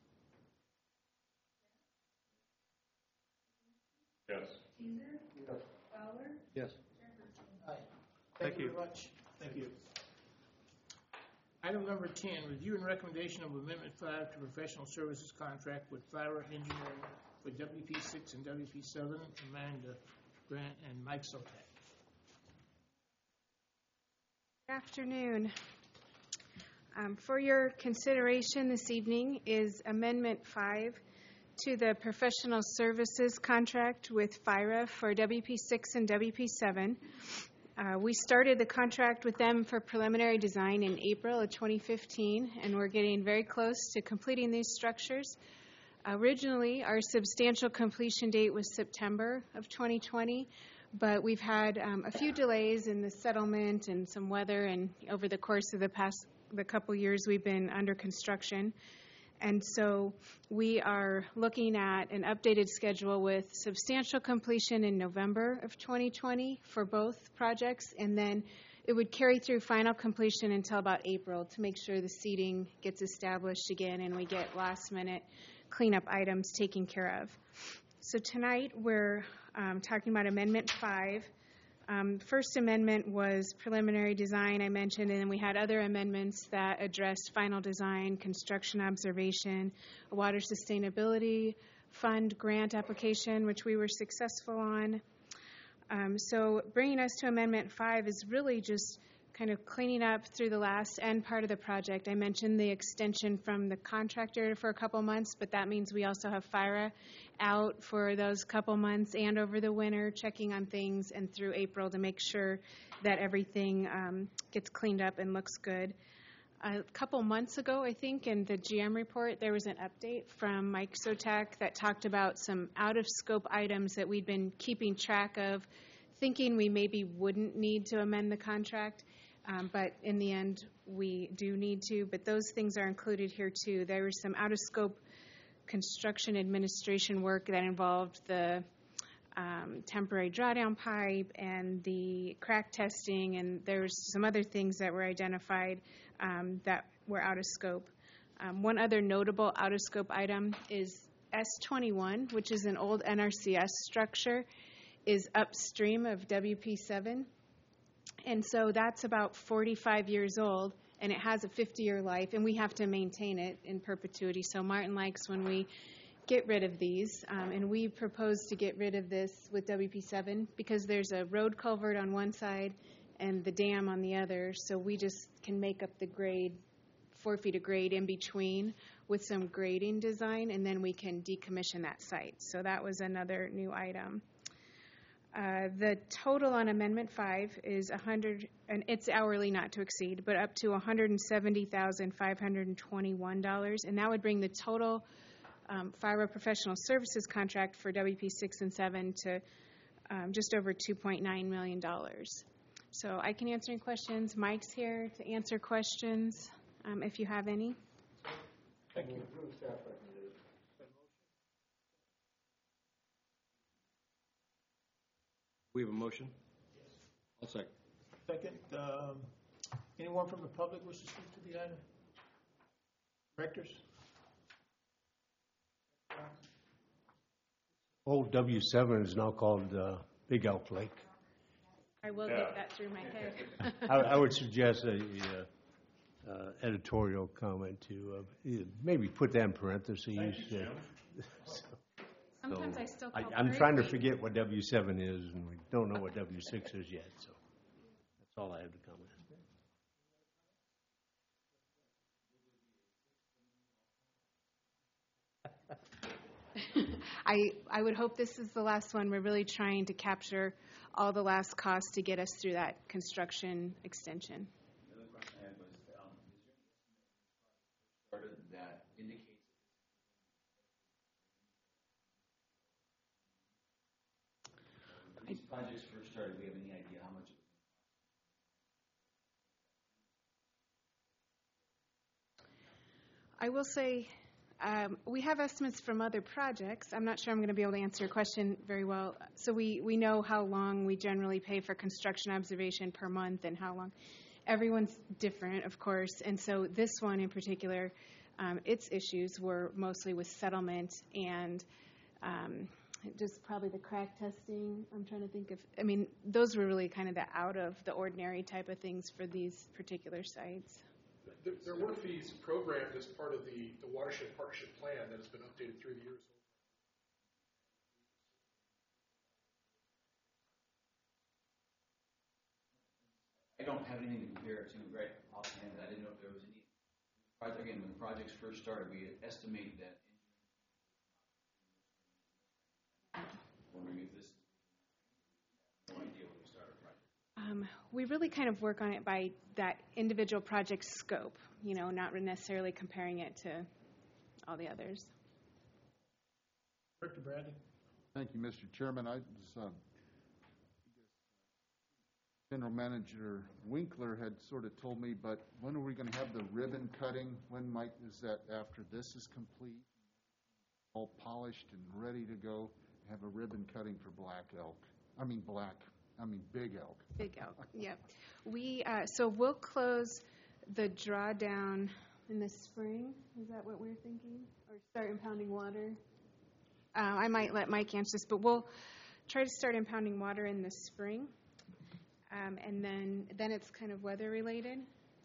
Speaker 11: Yes.
Speaker 13: Teaser?
Speaker 4: Yes.
Speaker 13: Fowler?
Speaker 7: Yes.
Speaker 13: Jefferson?
Speaker 1: Aye.
Speaker 16: Thank you.
Speaker 1: Very much. Thank you. Item number 10, review and recommendation of Amendment 5 to professional services contract with Fira Engineering for WP6 and WP7, Amanda Grant and Mike Sotak.
Speaker 17: Good afternoon. For your consideration this evening is Amendment 5 to the professional services contract with Fira for WP6 and WP7. We started the contract with them for preliminary design in April of 2015, and we're getting very close to completing these structures. Originally, our substantial completion date was September of 2020, but we've had a few delays in the settlement and some weather, and over the course of the couple years we've been under construction. And so we are looking at an updated schedule with substantial completion in November of 2020 for both projects, and then it would carry through final completion until about April to make sure the seating gets established again and we get last-minute cleanup items taken care of. So tonight, we're talking about Amendment 5. First amendment was preliminary design, I mentioned, and then we had other amendments that addressed final design, construction observation, a water sustainability fund grant application, which we were successful on. So bringing us to Amendment 5 is really just kind of cleaning up through the last end part of the project. I mentioned the extension from the contractor for a couple months, but that means we also have FIRA out for those couple months and over the winter, checking on things, and through April to make sure that everything gets cleaned up and looks good. A couple months ago, I think, in the GM report, there was an update from Mike Sotak that talked about some out-of-scope items that we'd been keeping track of, thinking we maybe wouldn't need to amend the contract. But in the end, we do need to. But those things are included here, too. There was some out-of-scope construction administration work that involved the temporary drawdown pipe and the crack testing, and there was some other things that were identified that were out of scope. One other notable out-of-scope item is S21, which is an old NRCS structure, is upstream of WP7. And so that's about 45 years old, and it has a 50-year life, and we have to maintain it in perpetuity. So Martin likes when we get rid of these, and we propose to get rid of this with WP7 because there's a road culvert on one side and the dam on the other, so we just can make up the grade, 4 feet of grade in between with some grading design, and then we can decommission that site. So that was another new item. The total on Amendment 5 is $100, and it's hourly not to exceed, but up to $170,521, and that would bring the total FIRA professional services contract for WP 6 and 7 to just over $2.9 million. So I can answer any questions. Mike's here to answer questions if you have any.
Speaker 1: Thank you.
Speaker 7: We have a motion? I'll second.
Speaker 1: Second, anyone from the public wish to speak to the item? Directors?
Speaker 3: Old W7 is now called Big Elk Lake.
Speaker 17: I will get that through my head.
Speaker 3: I would suggest a editorial comment to maybe put that in parentheses.
Speaker 17: Sometimes I still call
Speaker 3: I'm trying to forget what W7 is, and we don't know what W6 is yet, so that's all I have to comment.
Speaker 17: I would hope this is the last one. We're really trying to capture all the last costs to get us through that construction extension.
Speaker 8: The other question I had was, is there any that indicates when these projects first started, do we have any idea how much it was?
Speaker 17: I will say we have estimates from other projects. I'm not sure I'm going to be able to answer your question very well. So we know how long we generally pay for construction observation per month and how long. Everyone's different, of course. And so this one in particular, its issues were mostly with settlement and just probably the crack testing. I'm trying to think of, I mean, those were really kind of the out of the ordinary type of things for these particular sites.
Speaker 10: There were fees programmed as part of the watershed partnership plan that has been updated through the years.
Speaker 8: I don't have anything to compare it to right offhand. I didn't know if there was any project. Again, when the projects first started, we estimated that. Wondering if this. No idea when we started a project.
Speaker 17: We really kind of work on it by that individual project scope, you know, not necessarily comparing it to all the others.
Speaker 1: Director Bradley.
Speaker 18: Thank you, Mr. Chairman. I was, General Manager Winkler had sort of told me, but when are we going to have the ribbon cutting? When is that after this is complete, all polished and ready to go, have a ribbon cutting for Black Big Elk.
Speaker 17: Big Elk, yep. So we'll close the drawdown in the spring. Is that what we're thinking? Or start impounding water? I might let Mike answer this, but we'll try to start impounding water in the spring. And then it's kind of weather related.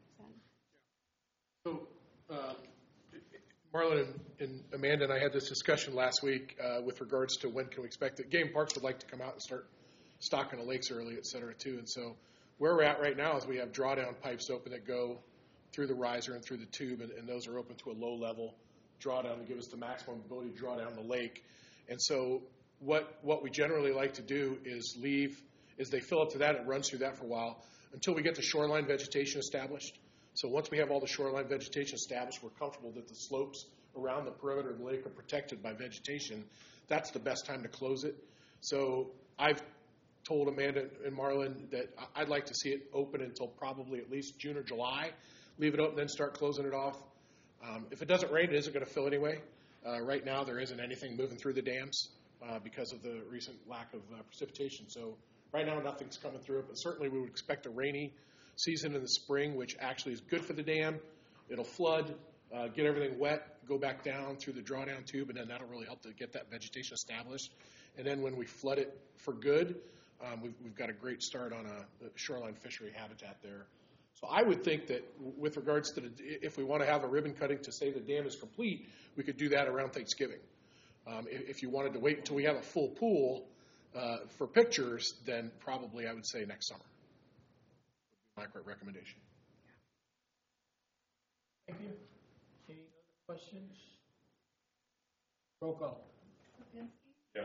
Speaker 19: So, Marlon and Amanda and I had this discussion last week with regards to when can we expect it. Game Parks would like to come out and start stocking the lakes early, et cetera, too. And so where we're at right now is we have drawdown pipes open that go through the riser and through the tube, and those are open to a low level drawdown to give us the maximum ability to draw down the lake. And so what we generally like to do is they fill up to that, it runs through that for a while until we get the shoreline vegetation established. So once we have all the shoreline vegetation established, we're comfortable that the slopes around the perimeter of the lake are protected by vegetation. That's the best time to close it. So I've told Amanda and Marlon that I'd like to see it open until probably at least June or July. Leave it open, then start closing it off. If it doesn't rain, it isn't going to fill anyway. Right now, there isn't anything moving through the dams because of the recent lack of precipitation. So right now, nothing's coming through it, but certainly we would expect a rainy season in the spring, which actually is good for the dam. It'll flood, get everything wet, go back down through the drawdown tube, and then that'll really help to get that vegetation established. And then when we flood it for good, we've got a great start on a shoreline fishery habitat there. So I would think that with regards to if we want to have a ribbon cutting to say the dam is complete, we could do that around Thanksgiving. If you wanted to wait until we have a full pool for pictures, then probably I would say next summer. My recommendation.
Speaker 1: Thank you. Any other questions? Roll call.
Speaker 13: Kapinski?
Speaker 11: Yes.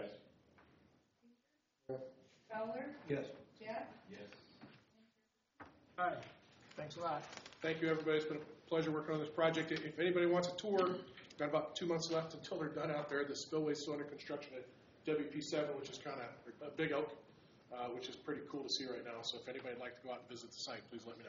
Speaker 13: Fowler?
Speaker 19: Yes.
Speaker 13: Jeff?
Speaker 8: Yes.
Speaker 1: All right. Thanks a lot.
Speaker 19: Thank you, everybody. It's been a pleasure working on this project. If anybody wants a tour, we've got about 2 months left until they're done out there. The spillway's still under construction at WP7, which is kind of a Big Oak, which is pretty cool to see right now. So if anybody would like to go out and visit the site, please let me know.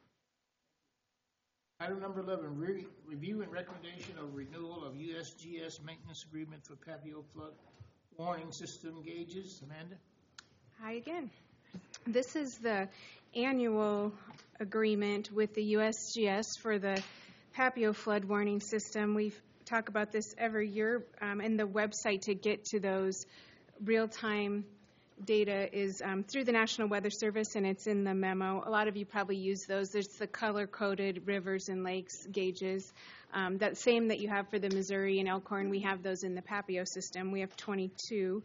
Speaker 1: Item number 11, review and recommendation of renewal of USGS maintenance agreement for Papio flood warning system gauges. Amanda?
Speaker 17: Hi again. This is the annual agreement with the USGS for the Papio flood warning system. We talk about this every year, and the website to get to those real-time data is through the National Weather Service, and it's in the memo. A lot of you probably use those. There's the color-coded rivers and lakes gauges. That same that you have for the Missouri and Elkhorn, we have those in the Papio system. We have 21.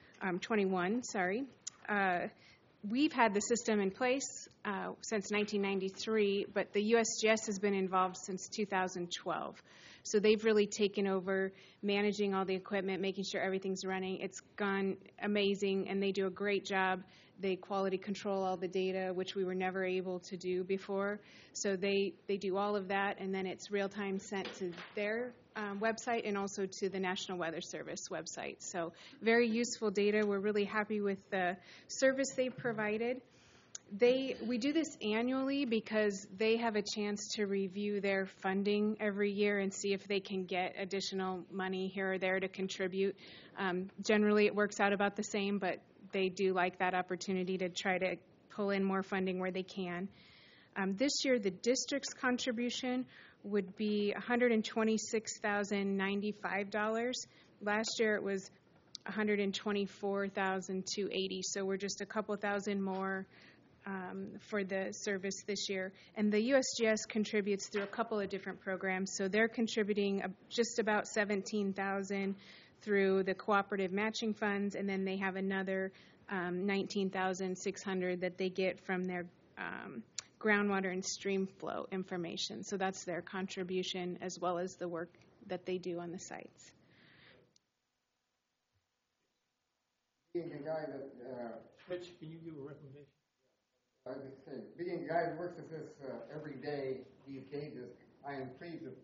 Speaker 17: We've had the system in place since 1993, but the USGS has been involved since 2012. So they've really taken over managing all the equipment, making sure everything's running. It's gone amazing, and they do a great job. They quality control all the data, which we were never able to do before. So they do all of that, and then it's real-time sent to their website and also to the National Weather Service website. So very useful data. We're really happy with the service they provided. We do this annually because they have a chance to review their funding every year and see if they can get additional money here or there to contribute. Generally, it works out about the same, but they do like that opportunity to try to pull in more funding where they can. This year, the district's contribution would be $126,095. Last year, it was $124,280. So we're just a couple thousand more for the service this year. And the USGS contributes through a couple of different programs. So they're contributing just about $17,000 through the cooperative matching funds, and then they have another $19,600 that they get from their groundwater and stream flow information. So that's their contribution as well as the work that they do on the sites.
Speaker 4: Being a guy that
Speaker 1: Rich, can you give a recommendation?
Speaker 4: I was just saying, being a guy that works with this every day, these cages, I am pleased to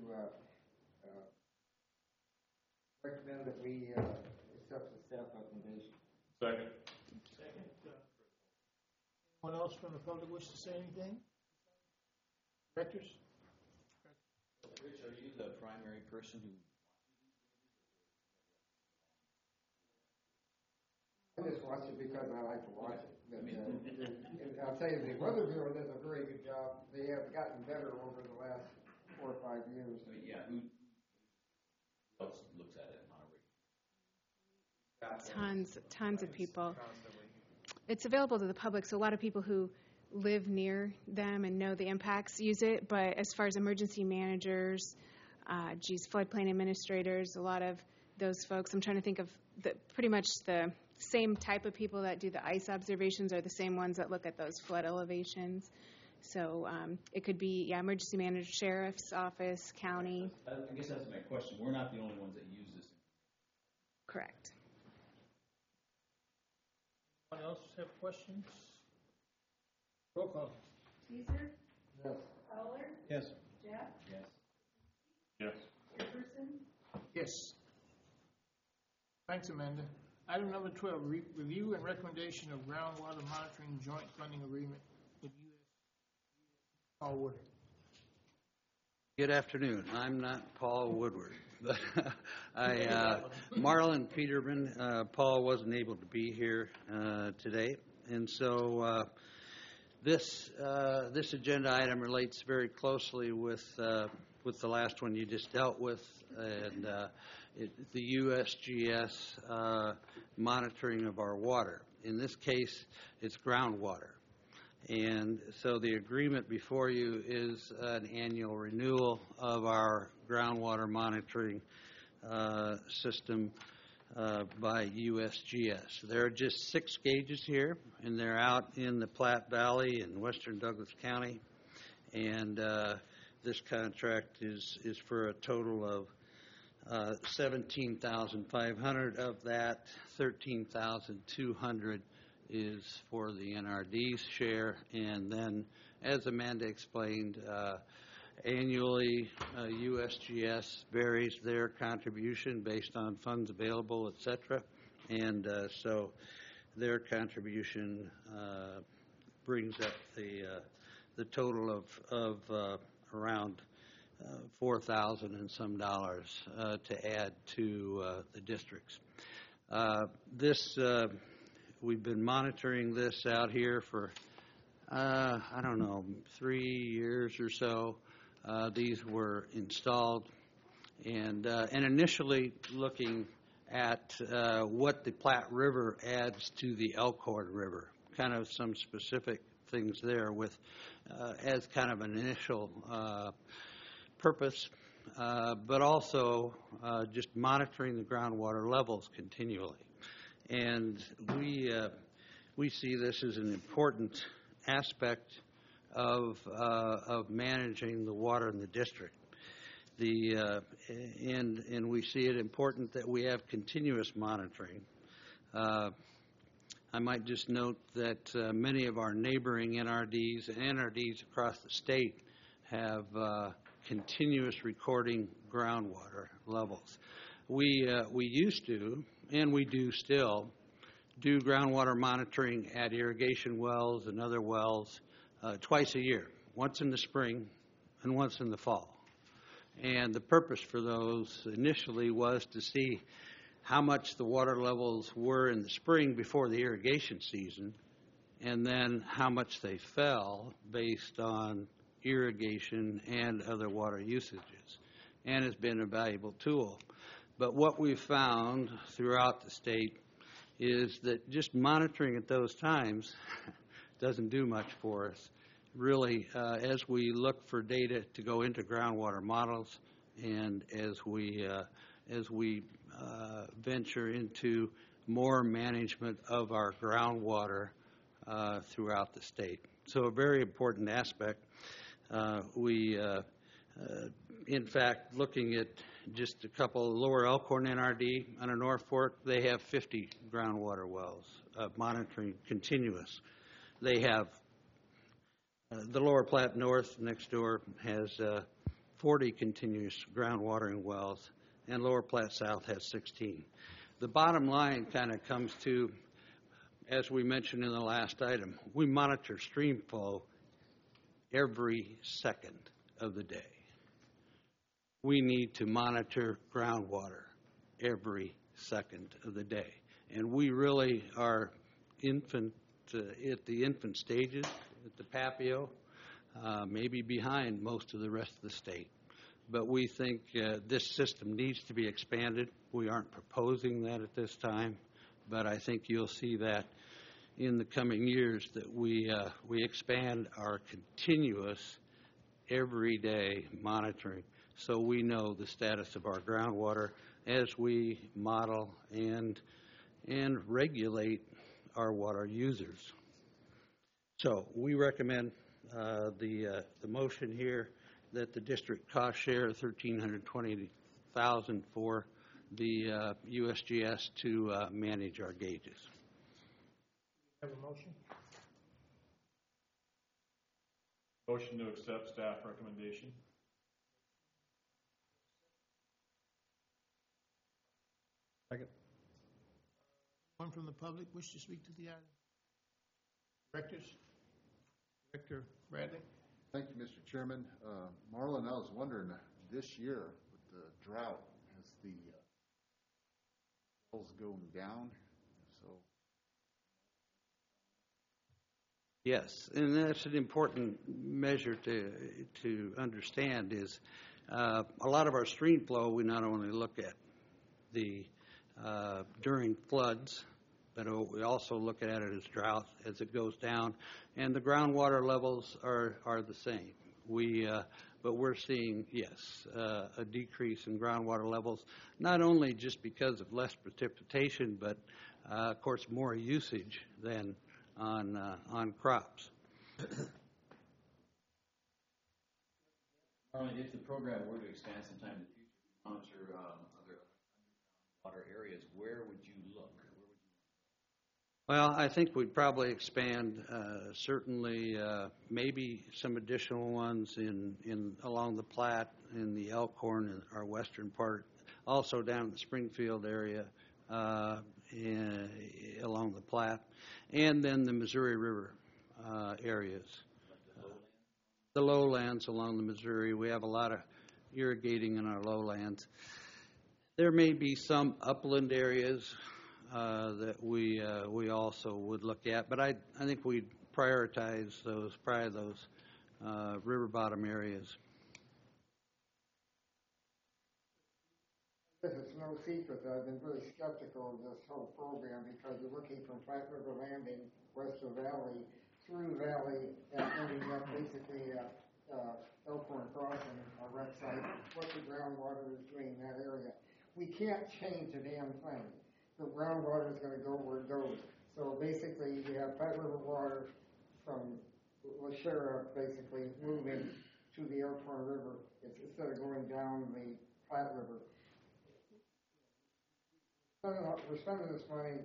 Speaker 4: recommend that we accept the staff recommendation.
Speaker 11: Second.
Speaker 1: Anyone else from the public wish to say anything? Directors?
Speaker 8: Rich, are you the primary person who?
Speaker 4: I just watch it because I like to watch it. I'll tell you, the Weather Bureau does a very good job. They have gotten better over the last 4 or 5 years.
Speaker 8: I mean, yeah, who else looks at it on a regular?
Speaker 17: Tons of people. It's available to the public, so a lot of people who live near them and know the impacts use it. But as far as emergency managers, floodplain administrators, a lot of those folks, I'm trying to think of pretty much the same type of people that do the ice observations are the same ones that look at those flood elevations. So it could be, emergency manager, sheriff's office, county.
Speaker 8: I guess that's my question. We're not the only ones that use this.
Speaker 17: Correct.
Speaker 1: Anyone else have questions? Roll call.
Speaker 13: Caesar?
Speaker 4: Yes.
Speaker 13: Fowler?
Speaker 8: Yes.
Speaker 13: Jeff?
Speaker 8: Yes.
Speaker 11: Yes.
Speaker 13: Jefferson?
Speaker 1: Yes. Thanks, Amanda. Item number 12, review and recommendation of groundwater monitoring joint funding agreement with U.S. Paul Woodward.
Speaker 20: Good afternoon. I'm not Paul Woodward, but Marlon Peterman. Paul wasn't able to be here today, and so this agenda item relates very closely with the last one you just dealt with, and the USGS monitoring of our water. In this case, it's groundwater. And so the agreement before you is an annual renewal of our groundwater monitoring system by USGS. There are just 6 gauges here, and they're out in the Platte Valley in western Douglas County. And this contract is for a total of $17,500. Of that, $13,200 is for the NRD's share, and then, as Amanda explained, annually USGS varies their contribution based on funds available, et cetera, and so their contribution brings up the total of around $4,000 and some dollars to add to the districts. We've been monitoring this out here for, 3 years or so. These were installed, and initially looking at what the Platte River adds to the Elkhorn River, kind of some specific things there with as kind of an initial purpose, but also just monitoring the groundwater levels continually. And we see this as an important aspect of managing the water in the district. And we see it important that we have continuous monitoring. I might just note that many of our neighboring NRDs and NRDs across the state have continuous recording groundwater levels. We used to, and we do still, do groundwater monitoring at irrigation wells and other wells twice a year, once in the spring and once in the fall. And the purpose for those initially was to see how much the water levels were in the spring before the irrigation season, and then how much they fell based on irrigation and other water usages, and has been a valuable tool. But what we've found throughout the state is that just monitoring at those times doesn't do much for us. Really, as we look for data to go into groundwater models, and as we venture into more management of our groundwater throughout the state. So a very important aspect. In fact, looking at just a couple, Lower Elkhorn NRD under North Fork, they have 50 groundwater wells monitoring continuous. They have the Lower Platte North next door has 40 continuous groundwatering wells, and Lower Platte South has 16. The bottom line kind of comes to, as we mentioned in the last item, we monitor stream flow every second of the day. We need to monitor groundwater every second of the day. And we really are infant at the infant stages, at the Papio, maybe behind most of the rest of the state. But we think this system needs to be expanded. We aren't proposing that at this time, but I think you'll see that in the coming years that we expand our continuous, everyday monitoring so we know the status of our groundwater as we model and regulate our water users. So we recommend the motion here that the district cost share $1,320,000 for the USGS to manage our gauges.
Speaker 1: Have a motion?
Speaker 11: Motion to accept staff recommendation.
Speaker 1: Second. One from the public wish to speak to the item? Directors? Director Bradley?
Speaker 18: Thank you, Mr. Chairman. Marlon, I was wondering, this year with the drought, has the wells going down? So.
Speaker 20: Yes, and that's an important measure to understand is a lot of our stream flow, we not only look at the during floods, but we also look at it as drought as it goes down, and the groundwater levels are the same. But we're seeing, yes, a decrease in groundwater levels, not only just because of less precipitation, but of course more usage than on crops.
Speaker 8: Marlon, if the program were to expand sometime in the future, monitor other water areas, where would you look?
Speaker 20: Well, I think we'd probably expand certainly maybe some additional ones in along the Platte, in the Elkhorn, in our western part, also down in the Springfield area along the Platte, and then the Missouri River areas. The lowlands along the Missouri, we have a lot of irrigating in our lowlands. There may be some upland areas that we also would look at, but I think we'd prioritize those river bottom areas.
Speaker 4: It's no secret that I've been really skeptical of this whole program because you're looking from Platte River Landing, West of Valley, through Valley, and ending up basically at Elkhorn Crossing, our rec site, what the groundwater is doing in that area. We can't change a damn thing. The groundwater is going to go where it goes. So basically, you have Platte River water from LaShera basically moving to the Elkhorn River instead of going down the Platte River. We're spending this money.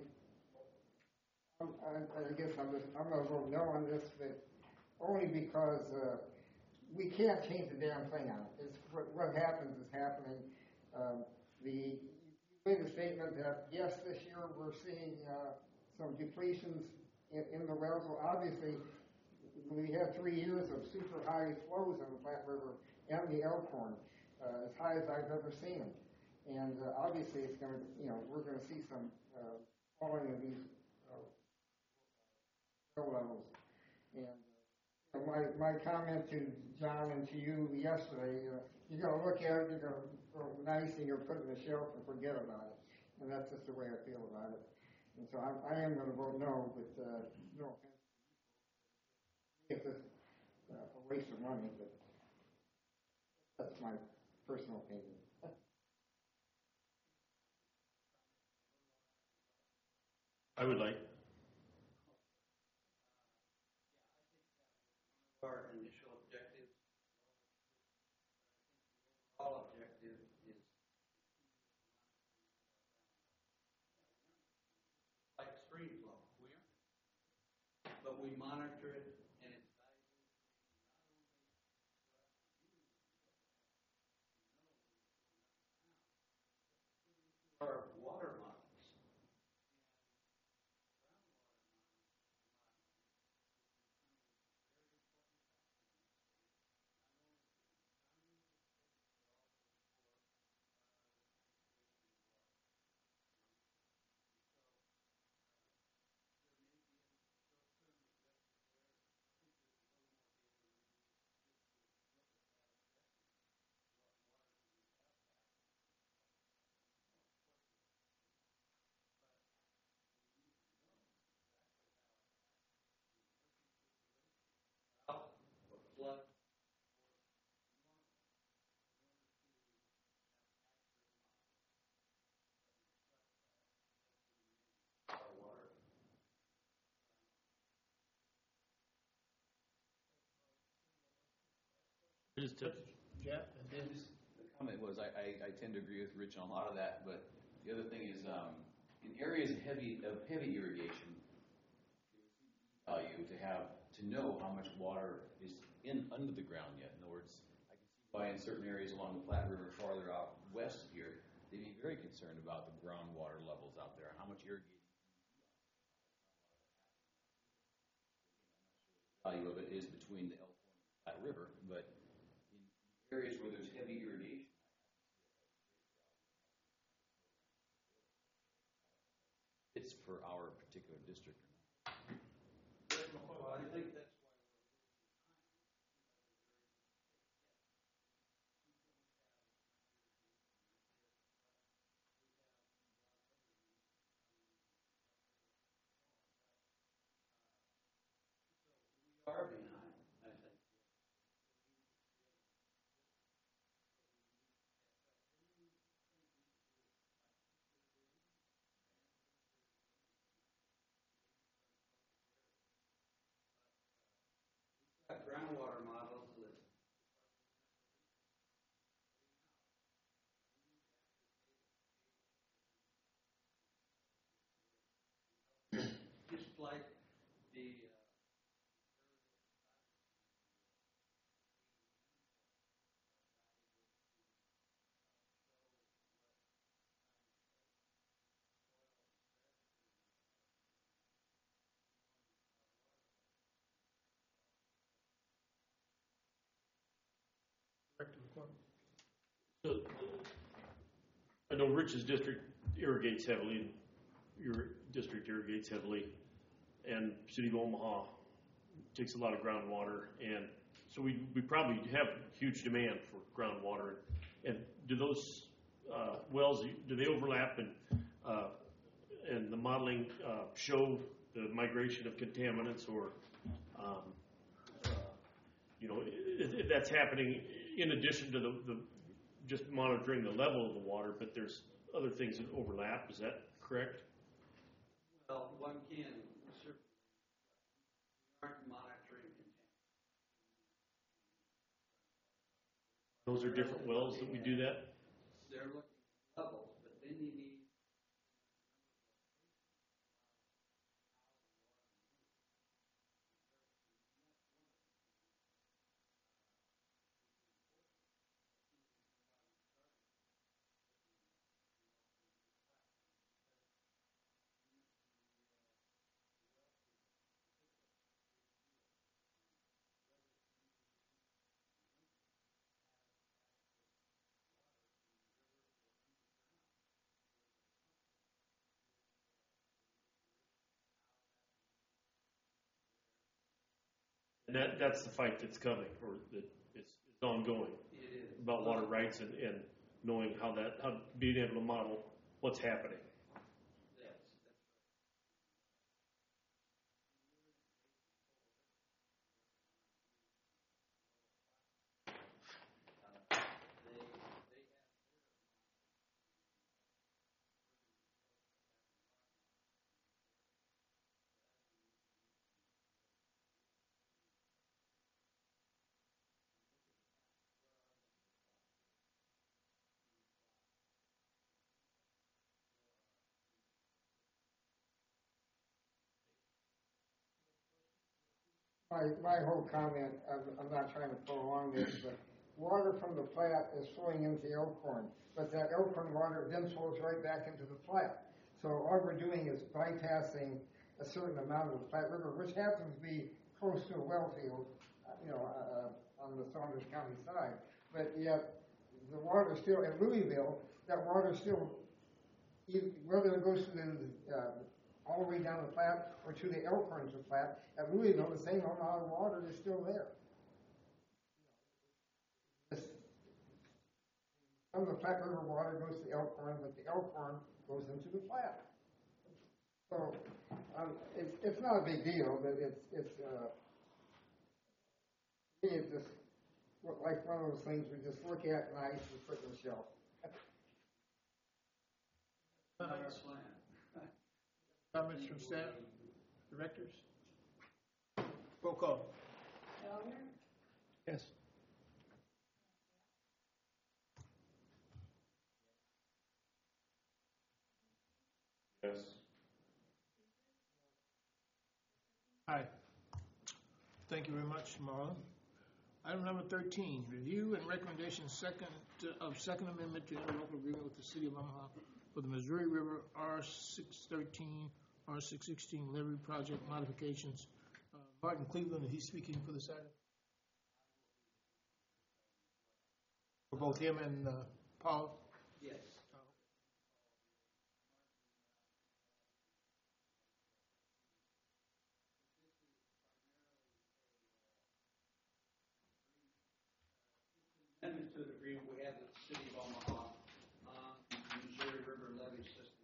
Speaker 4: I guess I'm going to vote no on this, but only because we can't change the damn thing on it. What happens is happening. You made a statement that yes, this year we're seeing some depletions in the wells. Well, obviously, we had 3 years of super high flows in the Platte River and the Elkhorn, as high as I've ever seen them. And obviously, it's going to, we're going to see some falling of these flow levels. And my comment to John and to you yesterday, you're going to look at it, you're going to go nice, and you're put it in the shelf and forget about it. And that's just the way I feel about it. And so I am going to vote no, but no offense. It's just a waste of money, but that's my personal opinion.
Speaker 6: I would like.
Speaker 20: Our initial objective, all objective is like stream flow. But we monitor it, and it's our water models.
Speaker 6: Just
Speaker 1: Jeff, and then
Speaker 8: The comment was, I tend to agree with Rich on a lot of that, but the other thing is, in areas of heavy irrigation, value to know how much water is under the ground yet. In other words, I can see why in certain areas along the Platte River farther out west here, they'd be very concerned about the groundwater levels out there, how much irrigation value of it is between the Elkhorn and the Platte River, but in areas where there's heavy irrigation, it's for our particular district.
Speaker 20: Well, I think that's why we are behind, I think. Groundwater models that just like the
Speaker 1: Director McCormick.
Speaker 6: So, I know Rich's district irrigates heavily, your district irrigates heavily, and City of Omaha takes a lot of groundwater, and so we probably have huge demand for groundwater. And do those wells, do they overlap, and the modeling show the migration of contaminants, or if that's happening in addition to the just monitoring the level of the water, but there's other things that overlap, is that correct?
Speaker 20: well, one can certainly aren't monitoring
Speaker 6: Those are different wells that we do that?
Speaker 20: they're looking at levels, but then you need
Speaker 6: And that's the fight that's coming, or that it's ongoing.
Speaker 20: it is
Speaker 6: About water rights and knowing how being able to model what's happening.
Speaker 4: My whole comment, I'm not trying to prolong this, but water from the Platte is flowing into Elkhorn, but that Elkhorn water then flows right back into the Platte. So all we're doing is bypassing a certain amount of the Platte River, which happens to be close to a well field, on the Saunders County side. But yet, the water still, in Louisville, that water still, whether it goes to the all the way down the Platte or to the Elkhorn to Platte, at Louisville, the same amount of water is still there. Some of the Platte River water goes to Elkhorn, but the Elkhorn goes into the Platte. So it's not a big deal, but it's just like one of those things we just look at nice and put in the shelf.
Speaker 1: Comments from staff, directors? Roll call.
Speaker 13: Fellner,
Speaker 3: Yes.
Speaker 11: Yes.
Speaker 1: Aye. Thank you very much, Marlon. Item number 13, review and recommendation of second amendment to interlocal agreement with the city of Omaha for the Missouri River R613, R616 levee project modifications. Martin Cleveland, is he speaking for this item? For both him and Paul?
Speaker 20: Yes. Amendment to the agreement we have with the city of Omaha on the Missouri River levee system.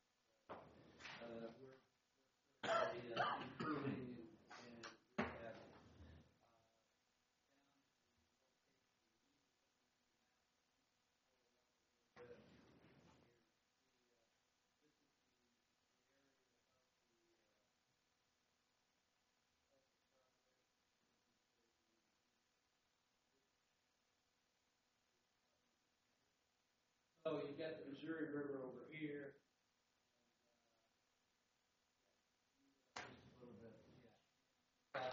Speaker 20: We're improving and we have so you've got the Missouri River over here. Just a little bit, yeah.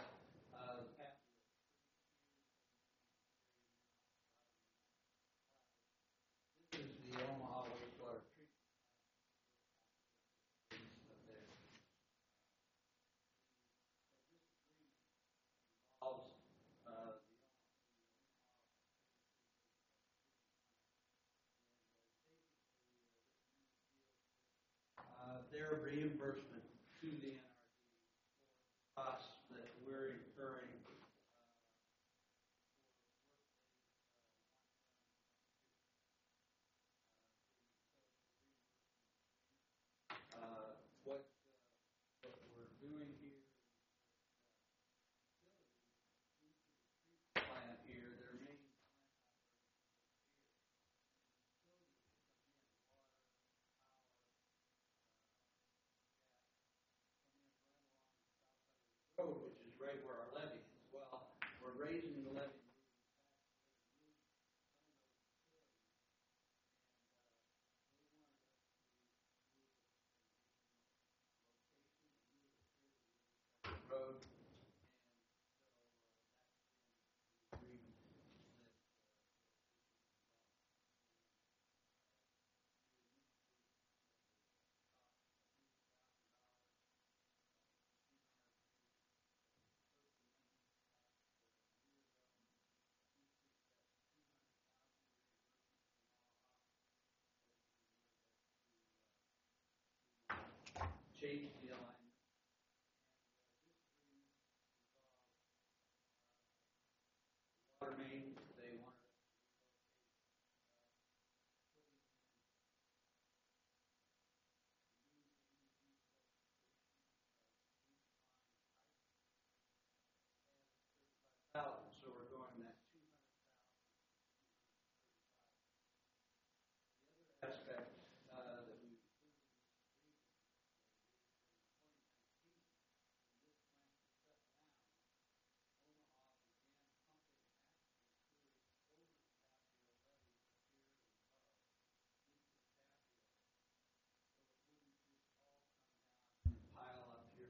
Speaker 20: This is the Omaha wastewater treatment plant up there. Involves their reimbursement to the NRD for costs that we're incurring what we're doing here plant here, their main road, which is right where our levee is. Well, we're raising the levee. Road. Change the alignment. Water main, they want so we're going that 200,000. The other aspect that we pile up here.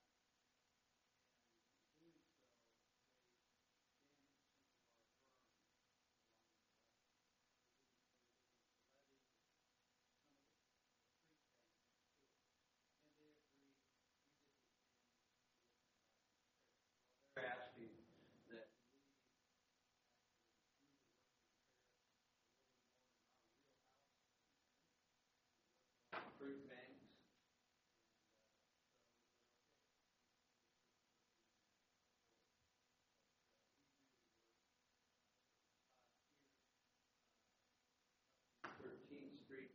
Speaker 20: They're asking that fruit banks. Street.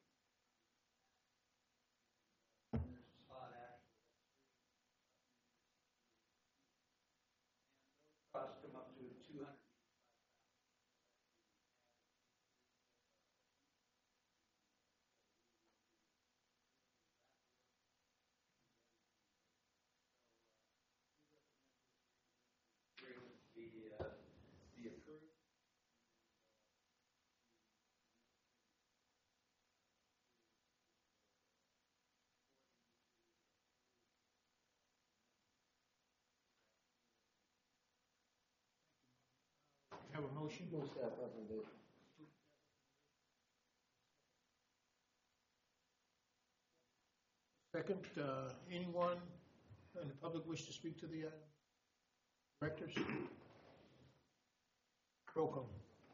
Speaker 20: And there's a spot actually. And those costs come up to 200. Be approved.
Speaker 1: Have a motion?
Speaker 4: Move staff recommendation.
Speaker 1: Second, anyone in the public wish to speak to the item? Directors? Roll call.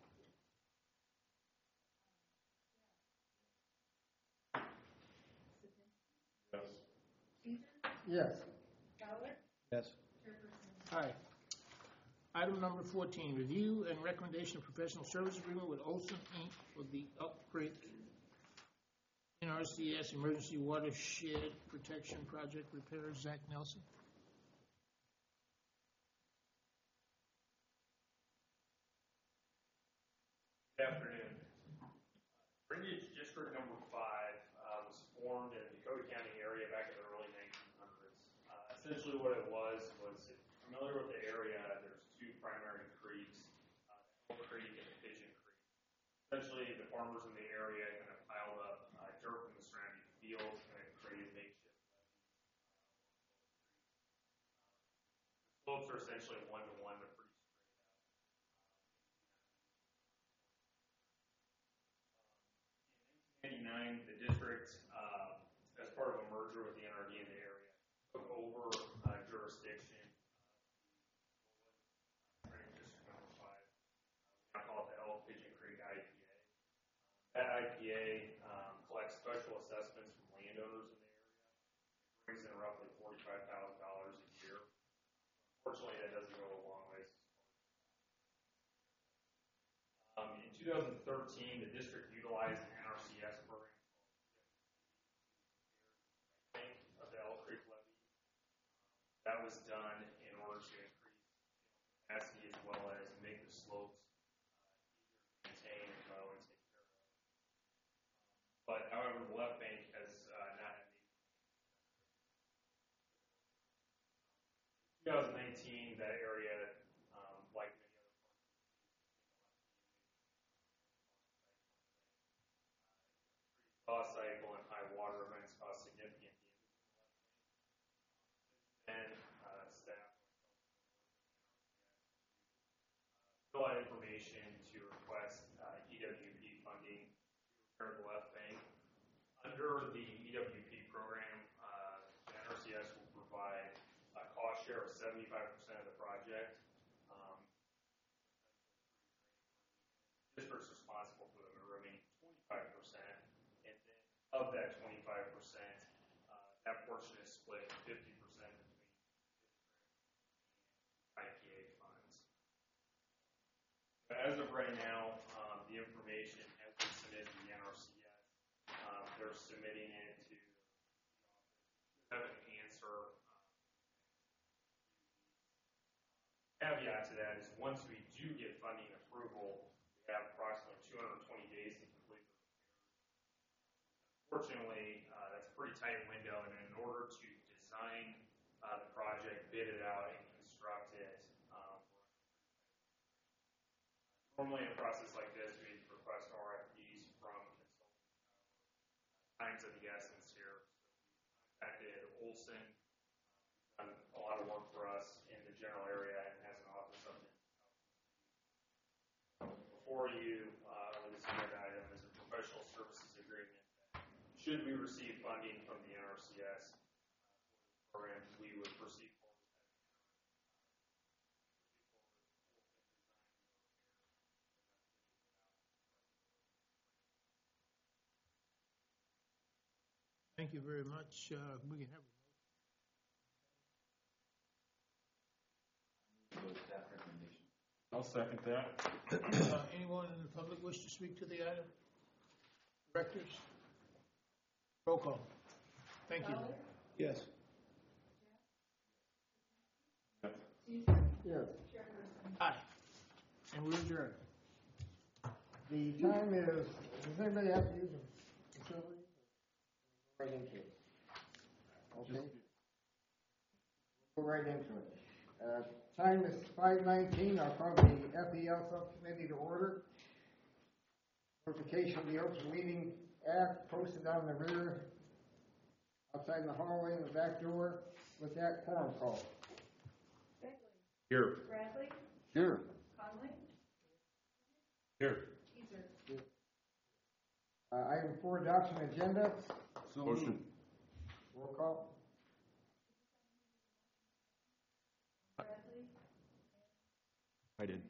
Speaker 4: Yes.
Speaker 13: Fowler?
Speaker 14: Yes.
Speaker 13: Chairperson?
Speaker 1: Aye. Item number 14, review and recommendation of professional service agreement with Olson Inc. for the Elk Creek NRCS Emergency Watershed Protection Project repair. Zach Nelson.
Speaker 11: Good afternoon. Drainage District Number 5 was formed in the Dakota County area back in the early 1900s. Essentially what it was if you're familiar with the area, there's two primary creeks, Elk Creek and the Pigeon Creek. Essentially, the farmers in the area kind of piled up dirt from the surrounding fields and it created makeshift levees. The slopes are essentially one-to-one, but pretty straight up. In 1999, the district, as part of a merger with the NRD in the area, took over jurisdiction of the Drainage District Number 5. We now call it the Elk Pigeon Creek IPA. That IPA collects special assessments from landowners in the area. It brings in roughly $45,000 a year. Unfortunately, that doesn't go a long way. In 2013, the district utilized an NRCS program of the Elk Creek levee. That was done in order to increase capacity as well as make the slopes easier to maintain and mow and take care of. But however, the left bank has not had any. In 2019, that area, like many other parts of the state, cycle and high water events cause significant damage. And staff fill out information to request EWP funding to repair the left bank. Under the EWP program, the NRCS will provide a cost share of 75% of the project. The district's responsible for the remaining 25%, and then of that 25%, that portion is split 50% between IPA funds. But as of right now, the information has been submitted to the NRCS. They're submitting it to have an answer. Caveat to that is once we do get funding approval, we have approximately 220 days to complete the repairs. Unfortunately, that's a pretty tight window, and in order to design the project, bid it out, and construct it, normally in a process like this, we request RFPs from consultants. Time's of the essence here. So we contacted Olson, done a lot of work for us in the general area, and has an office up in. Before you, this agenda item is a professional services agreement. Should we receive funding from the NRCS program, we would proceed forward with that.
Speaker 1: Thank you very much. We can have
Speaker 11: I'll second that.
Speaker 1: anyone in the public wish to speak to the item? Directors? Roll call. Thank you.
Speaker 13: Fowler?
Speaker 14: Yes.
Speaker 13: Caesar?
Speaker 4: Yes.
Speaker 13: Chairperson?
Speaker 1: Aye. And we're adjourned.
Speaker 4: The time is, does anybody have to use a facility? Right into it. Okay. Go right into it. Time is 5:19. I'll call the FEL subcommittee to order. Notification of the Open Meeting Act posted on the rear, outside in the hallway, in the back door. With that, quorum call.
Speaker 13: Beckley?
Speaker 11: Here.
Speaker 13: Bradley?
Speaker 18: Here.
Speaker 13: Conley?
Speaker 6: Here.
Speaker 13: Teaser.
Speaker 4: Item 4, adoption agenda.
Speaker 9: Motion.
Speaker 4: Roll call.
Speaker 13: Bradley.
Speaker 7: I did.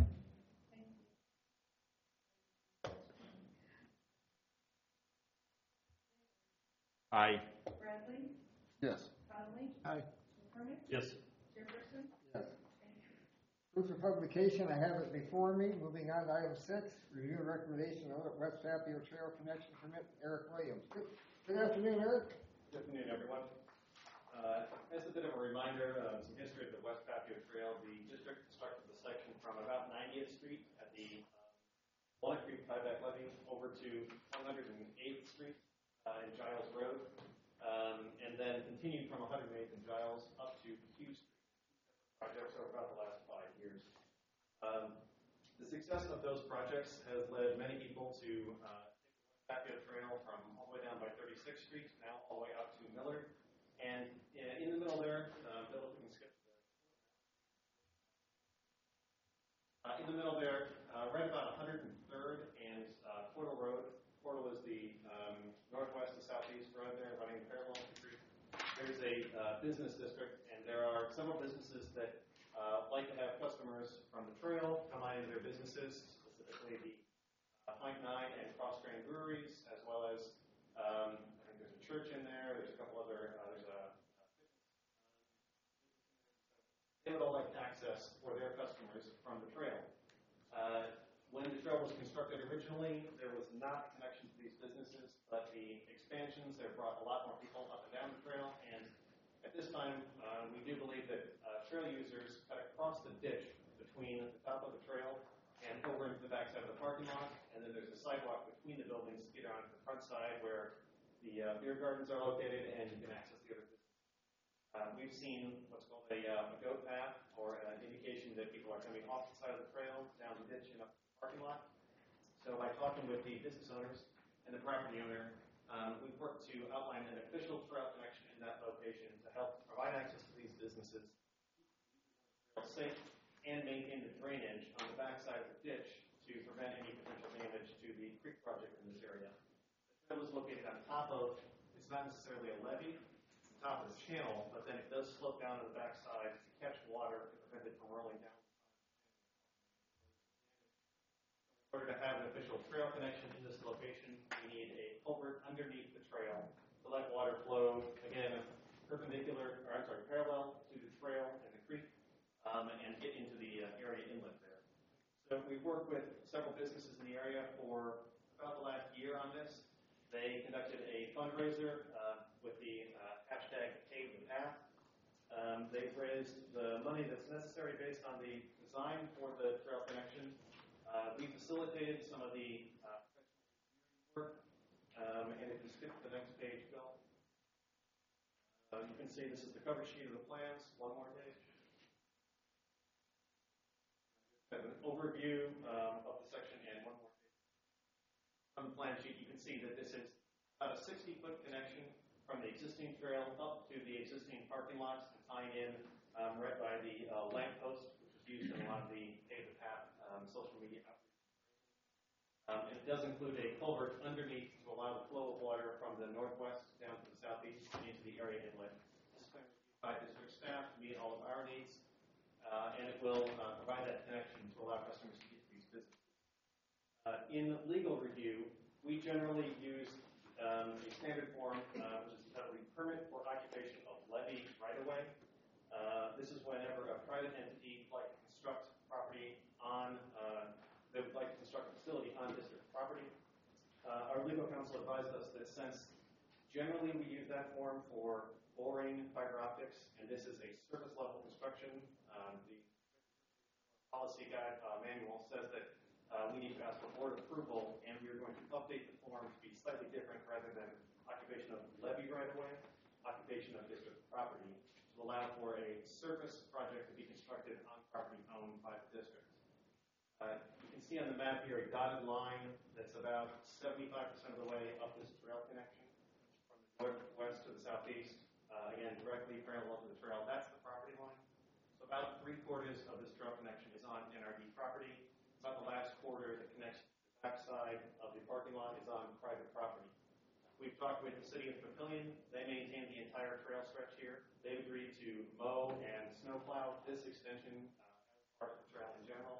Speaker 6: Aye.
Speaker 13: Bradley.
Speaker 18: Yes.
Speaker 13: Conley.
Speaker 1: Aye.
Speaker 13: McCormick.
Speaker 6: Yes.
Speaker 13: Jefferson.
Speaker 4: Yes. Proof of publication, I have it before me. Moving on to item 6, review and recommendation of West Sapio Trail Connection Permit, Eric Williams. Good afternoon, Eric.
Speaker 5: Good afternoon, everyone. As a bit of a reminder, some history of the West Papio Trail, the district constructed the section from about 90th Street at the Walnut Creek tieback levee over to 108th Street and Giles Road, and then continued from 108th and Giles up to Q Street. Projects over about the last 5 years. The success of those projects has led many people to take the West Papio Trail from all the way down by 36th Street, now all the way out to Millard. And in the middle there, Bill, if we can skip in the middle there, right about 103rd and Portal Road. Portal is the northwest to southeast road there, running parallel to the creek. There's a business district, and there are several businesses that like to have customers from the trail come on into their businesses, specifically the Pint 9 and Cross Train breweries, as well as I think there's a church in there. There's a couple other. They would all like access for their customers from the trail. When the trail was constructed originally, there was not a connection to these businesses, but the expansions there brought a lot more people up and down the trail. And at this time, we do believe that trail users cut across the ditch between the top of the trail and over into the backside of the parking lot. And then there's a sidewalk between the buildings to get onto the front side where the beer gardens are located, and you can access the other businesses. We've seen what's called a goat path, or an indication that people are coming off the side of the trail, down the ditch, and up the parking lot. So by talking with the business owners and the property owner, we've worked to outline an official trail connection in that location to help provide access to these businesses, safe, and maintain the drainage on the backside of the ditch to prevent any potential damage to the creek project in this area. The trail is located on top of, it's not necessarily a levee, top of the channel, but then it does slope down to the backside to catch water to prevent it from rolling down. In order to have an official trail connection in this location, we need a culvert underneath the trail to let water flow, again, parallel to the trail and the creek, and get into the area inlet there. So we've worked with several businesses in the area for about the last year on this. They conducted a fundraiser with the hashtag Pave the Path. They've raised the money that's necessary based on the design for the trail connection. We facilitated some of the work, and if you skip to the next page, Bill, you can see this is the cover sheet of the plans. One more page. An overview of the section, and one more page. On the plan sheet, you can see that this is about a 60-foot connection from the existing trail up to the existing parking lots and tying in right by the lamp post, which is used in a lot of the Pave the Path social media outreach. It does include a culvert underneath to allow the flow of water from the northwest down to the southeast and into the area inlet. This is going to be by district staff to meet all of our needs, and it will provide that connection to allow customers to get to these businesses. In legal review, we generally use a standard form, which is entitled Permit for Occupation of Levee Right-of-Way. This is whenever a private entity would like to construct property on, they would like to construct a facility on district property. Our legal counsel advised us that since generally we use that form for boring fiber optics, and this is a surface level construction, the policy guide manual says that we need to ask for board approval, and we are going to update the form to be slightly different rather than occupation of levee right-of-way, occupation of district property, to allow for a surface project to be constructed on property owned by the district. You can see on the map here a dotted line that's about 75% of the way up this trail connection from the northwest to the southeast. Again, directly parallel to the trail. That's the property line. So about 3/4 of this trail connection is on NRD property. About the last quarter that connects
Speaker 21: backside of the parking lot is on private property. We've talked with the city of Papillion. They maintain the entire trail stretch here. They've agreed to mow and snowplow this extension as part of the trail in general.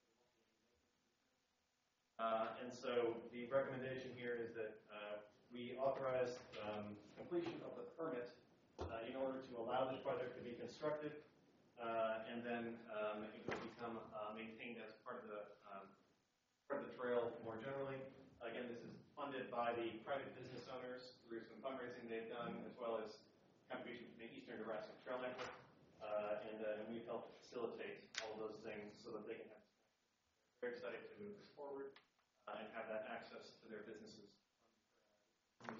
Speaker 21: And so the recommendation here is that we authorize completion of the permit in order to allow this project to be constructed, and then it would become maintained as part of the trail more generally. Again, this is funded by the private business owners through some fundraising they've done, as well as contributions from the Eastern Nebraska Trail Network, and we've helped facilitate all of those things so that they can have. Very excited to move this forward and have that access to their businesses.
Speaker 4: Can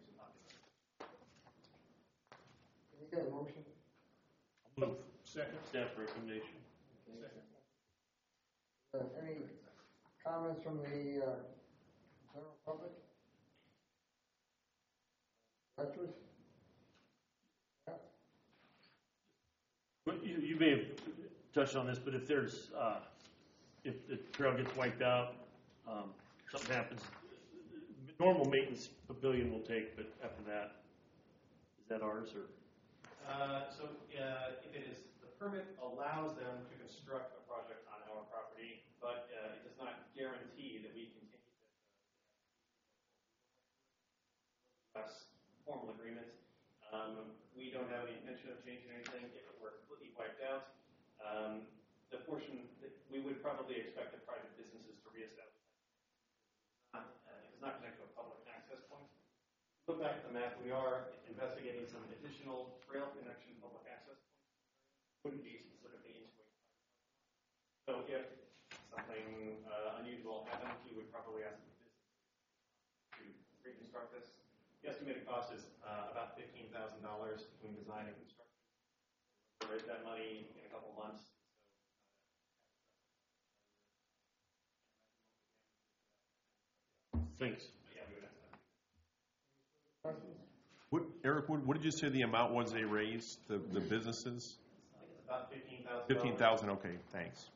Speaker 4: we get a motion?
Speaker 6: Move. Second. Staff recommendation.
Speaker 4: Any comments from the general public? Directors? Yeah.
Speaker 6: Well, you may have touched on this, but if there's if the trail gets wiped out, something happens, normal maintenance Papillion will take, but after that, is that ours or?
Speaker 21: If it is, the permit allows them to construct a project on our property, but it does not guarantee that we continue to formal agreement. We don't have any intention of changing anything if it were completely wiped out. The portion that we would probably expect the private businesses to reestablish. It is not connected to a public access point. Look back at the map. We are investigating some additional trail connection public access points. Wouldn't be specifically into a. So if something unusual happened, we would probably ask the business to reconstruct this. The estimated cost is about $15,000 between design and construction. We'll raise that money in a couple months.
Speaker 6: Thanks.
Speaker 22: Eric, what did you say the amount was they raised, the businesses?
Speaker 21: I think it's about $15,000.
Speaker 22: 15,000, okay, thanks.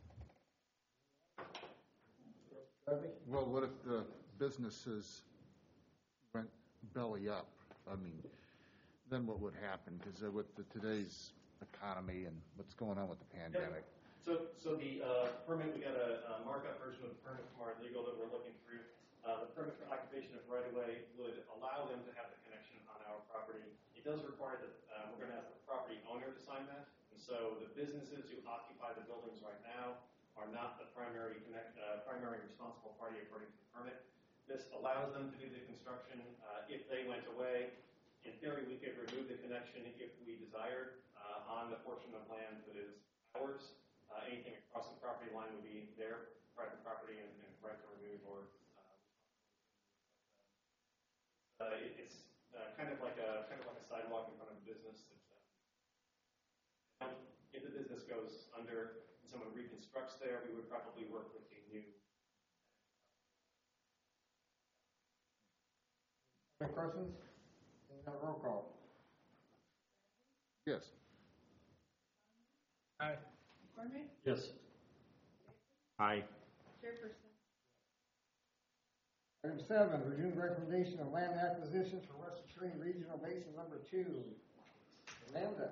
Speaker 18: Well, what if the businesses went belly up? I mean, then what would happen? Because with today's economy and what's going on with the pandemic.
Speaker 21: So the permit, we got a markup version of the permit from our legal that we're looking through. The permit for occupation of right-of-way would allow them to have the connection on our property. It does require that we're going to ask the property owner to sign that. And so the businesses who occupy the buildings right now are not the primary responsible party according to the permit. This allows them to do the construction. If they went away, in theory, we could remove the connection if we desired on the portion of land that is ours. Anything across the property line would be their private property and right to remove or. It's kind of like a sidewalk in front of a business. If the business goes under and someone reconstructs there, we would probably work with the new.
Speaker 4: Any questions? Roll call.
Speaker 18: Yes.
Speaker 1: Aye.
Speaker 13: McCormick?
Speaker 6: Yes.
Speaker 22: Aye.
Speaker 13: Chairperson.
Speaker 4: Item 7, review the recommendation of land acquisitions for Western Shirley Regional Basin Number 2. Amanda.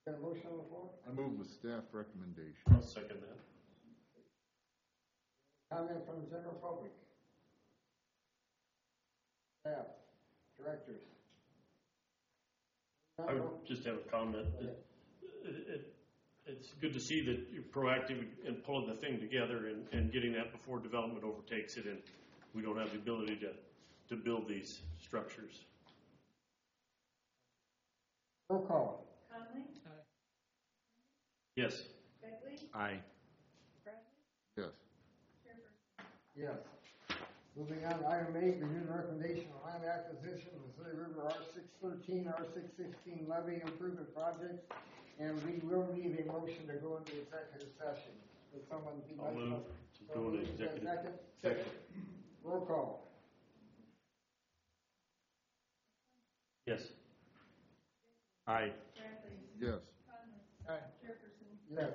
Speaker 4: Got a motion on the floor?
Speaker 18: I move with staff recommendation.
Speaker 6: I'll second that.
Speaker 4: Comment from the general public? Staff, directors?
Speaker 6: I would just have a comment. It's good to see that you're proactive in pulling the thing together and getting that before development overtakes it, and we don't have the ability to build these structures.
Speaker 4: Roll call.
Speaker 13: Conley?
Speaker 6: Yes.
Speaker 13: Begley?
Speaker 3: Aye.
Speaker 13: Bradley?
Speaker 18: Yes.
Speaker 13: Chairperson?
Speaker 4: Yes. Moving on to item 8, review the recommendation on land acquisition, Missouri River R613, R616 levee improvement projects, and we will need a motion to go into executive session. Would someone be
Speaker 6: I'll
Speaker 4: nice
Speaker 6: move
Speaker 4: enough?
Speaker 6: to go into executive.
Speaker 4: Second? Roll call.
Speaker 6: Yes. Aye.
Speaker 13: Bradley?
Speaker 18: Yes.
Speaker 13: Conley?
Speaker 4: Aye.
Speaker 13: Chairperson?
Speaker 4: Yes.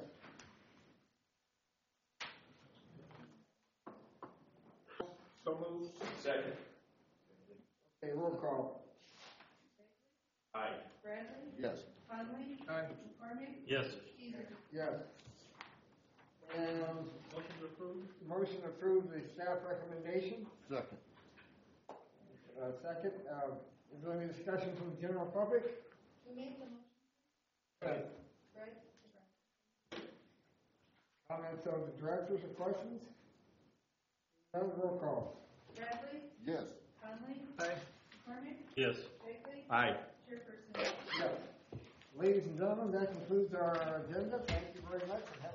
Speaker 1: So moved.
Speaker 6: Second.
Speaker 4: Okay, roll call.
Speaker 6: Aye.
Speaker 13: Bradley?
Speaker 18: Yes.
Speaker 13: Conley?
Speaker 1: Aye.
Speaker 13: McCormick?
Speaker 6: Yes.
Speaker 13: Peter?
Speaker 4: Yes. And
Speaker 1: Motion to approve?
Speaker 4: motion to approve the staff recommendation.
Speaker 18: Second.
Speaker 4: Second, is there any discussion from the general public?
Speaker 13: Who made the motion?
Speaker 4: Right.
Speaker 13: Right?
Speaker 4: Comments of the directors or questions? None, roll call.
Speaker 13: Bradley?
Speaker 18: Yes.
Speaker 13: Conley?
Speaker 1: Aye.
Speaker 13: McCormick?
Speaker 6: Yes.
Speaker 13: Begley?
Speaker 6: Aye.
Speaker 13: Chairperson?
Speaker 4: Yes. Ladies and gentlemen, that concludes our agenda. Thank you very much. And have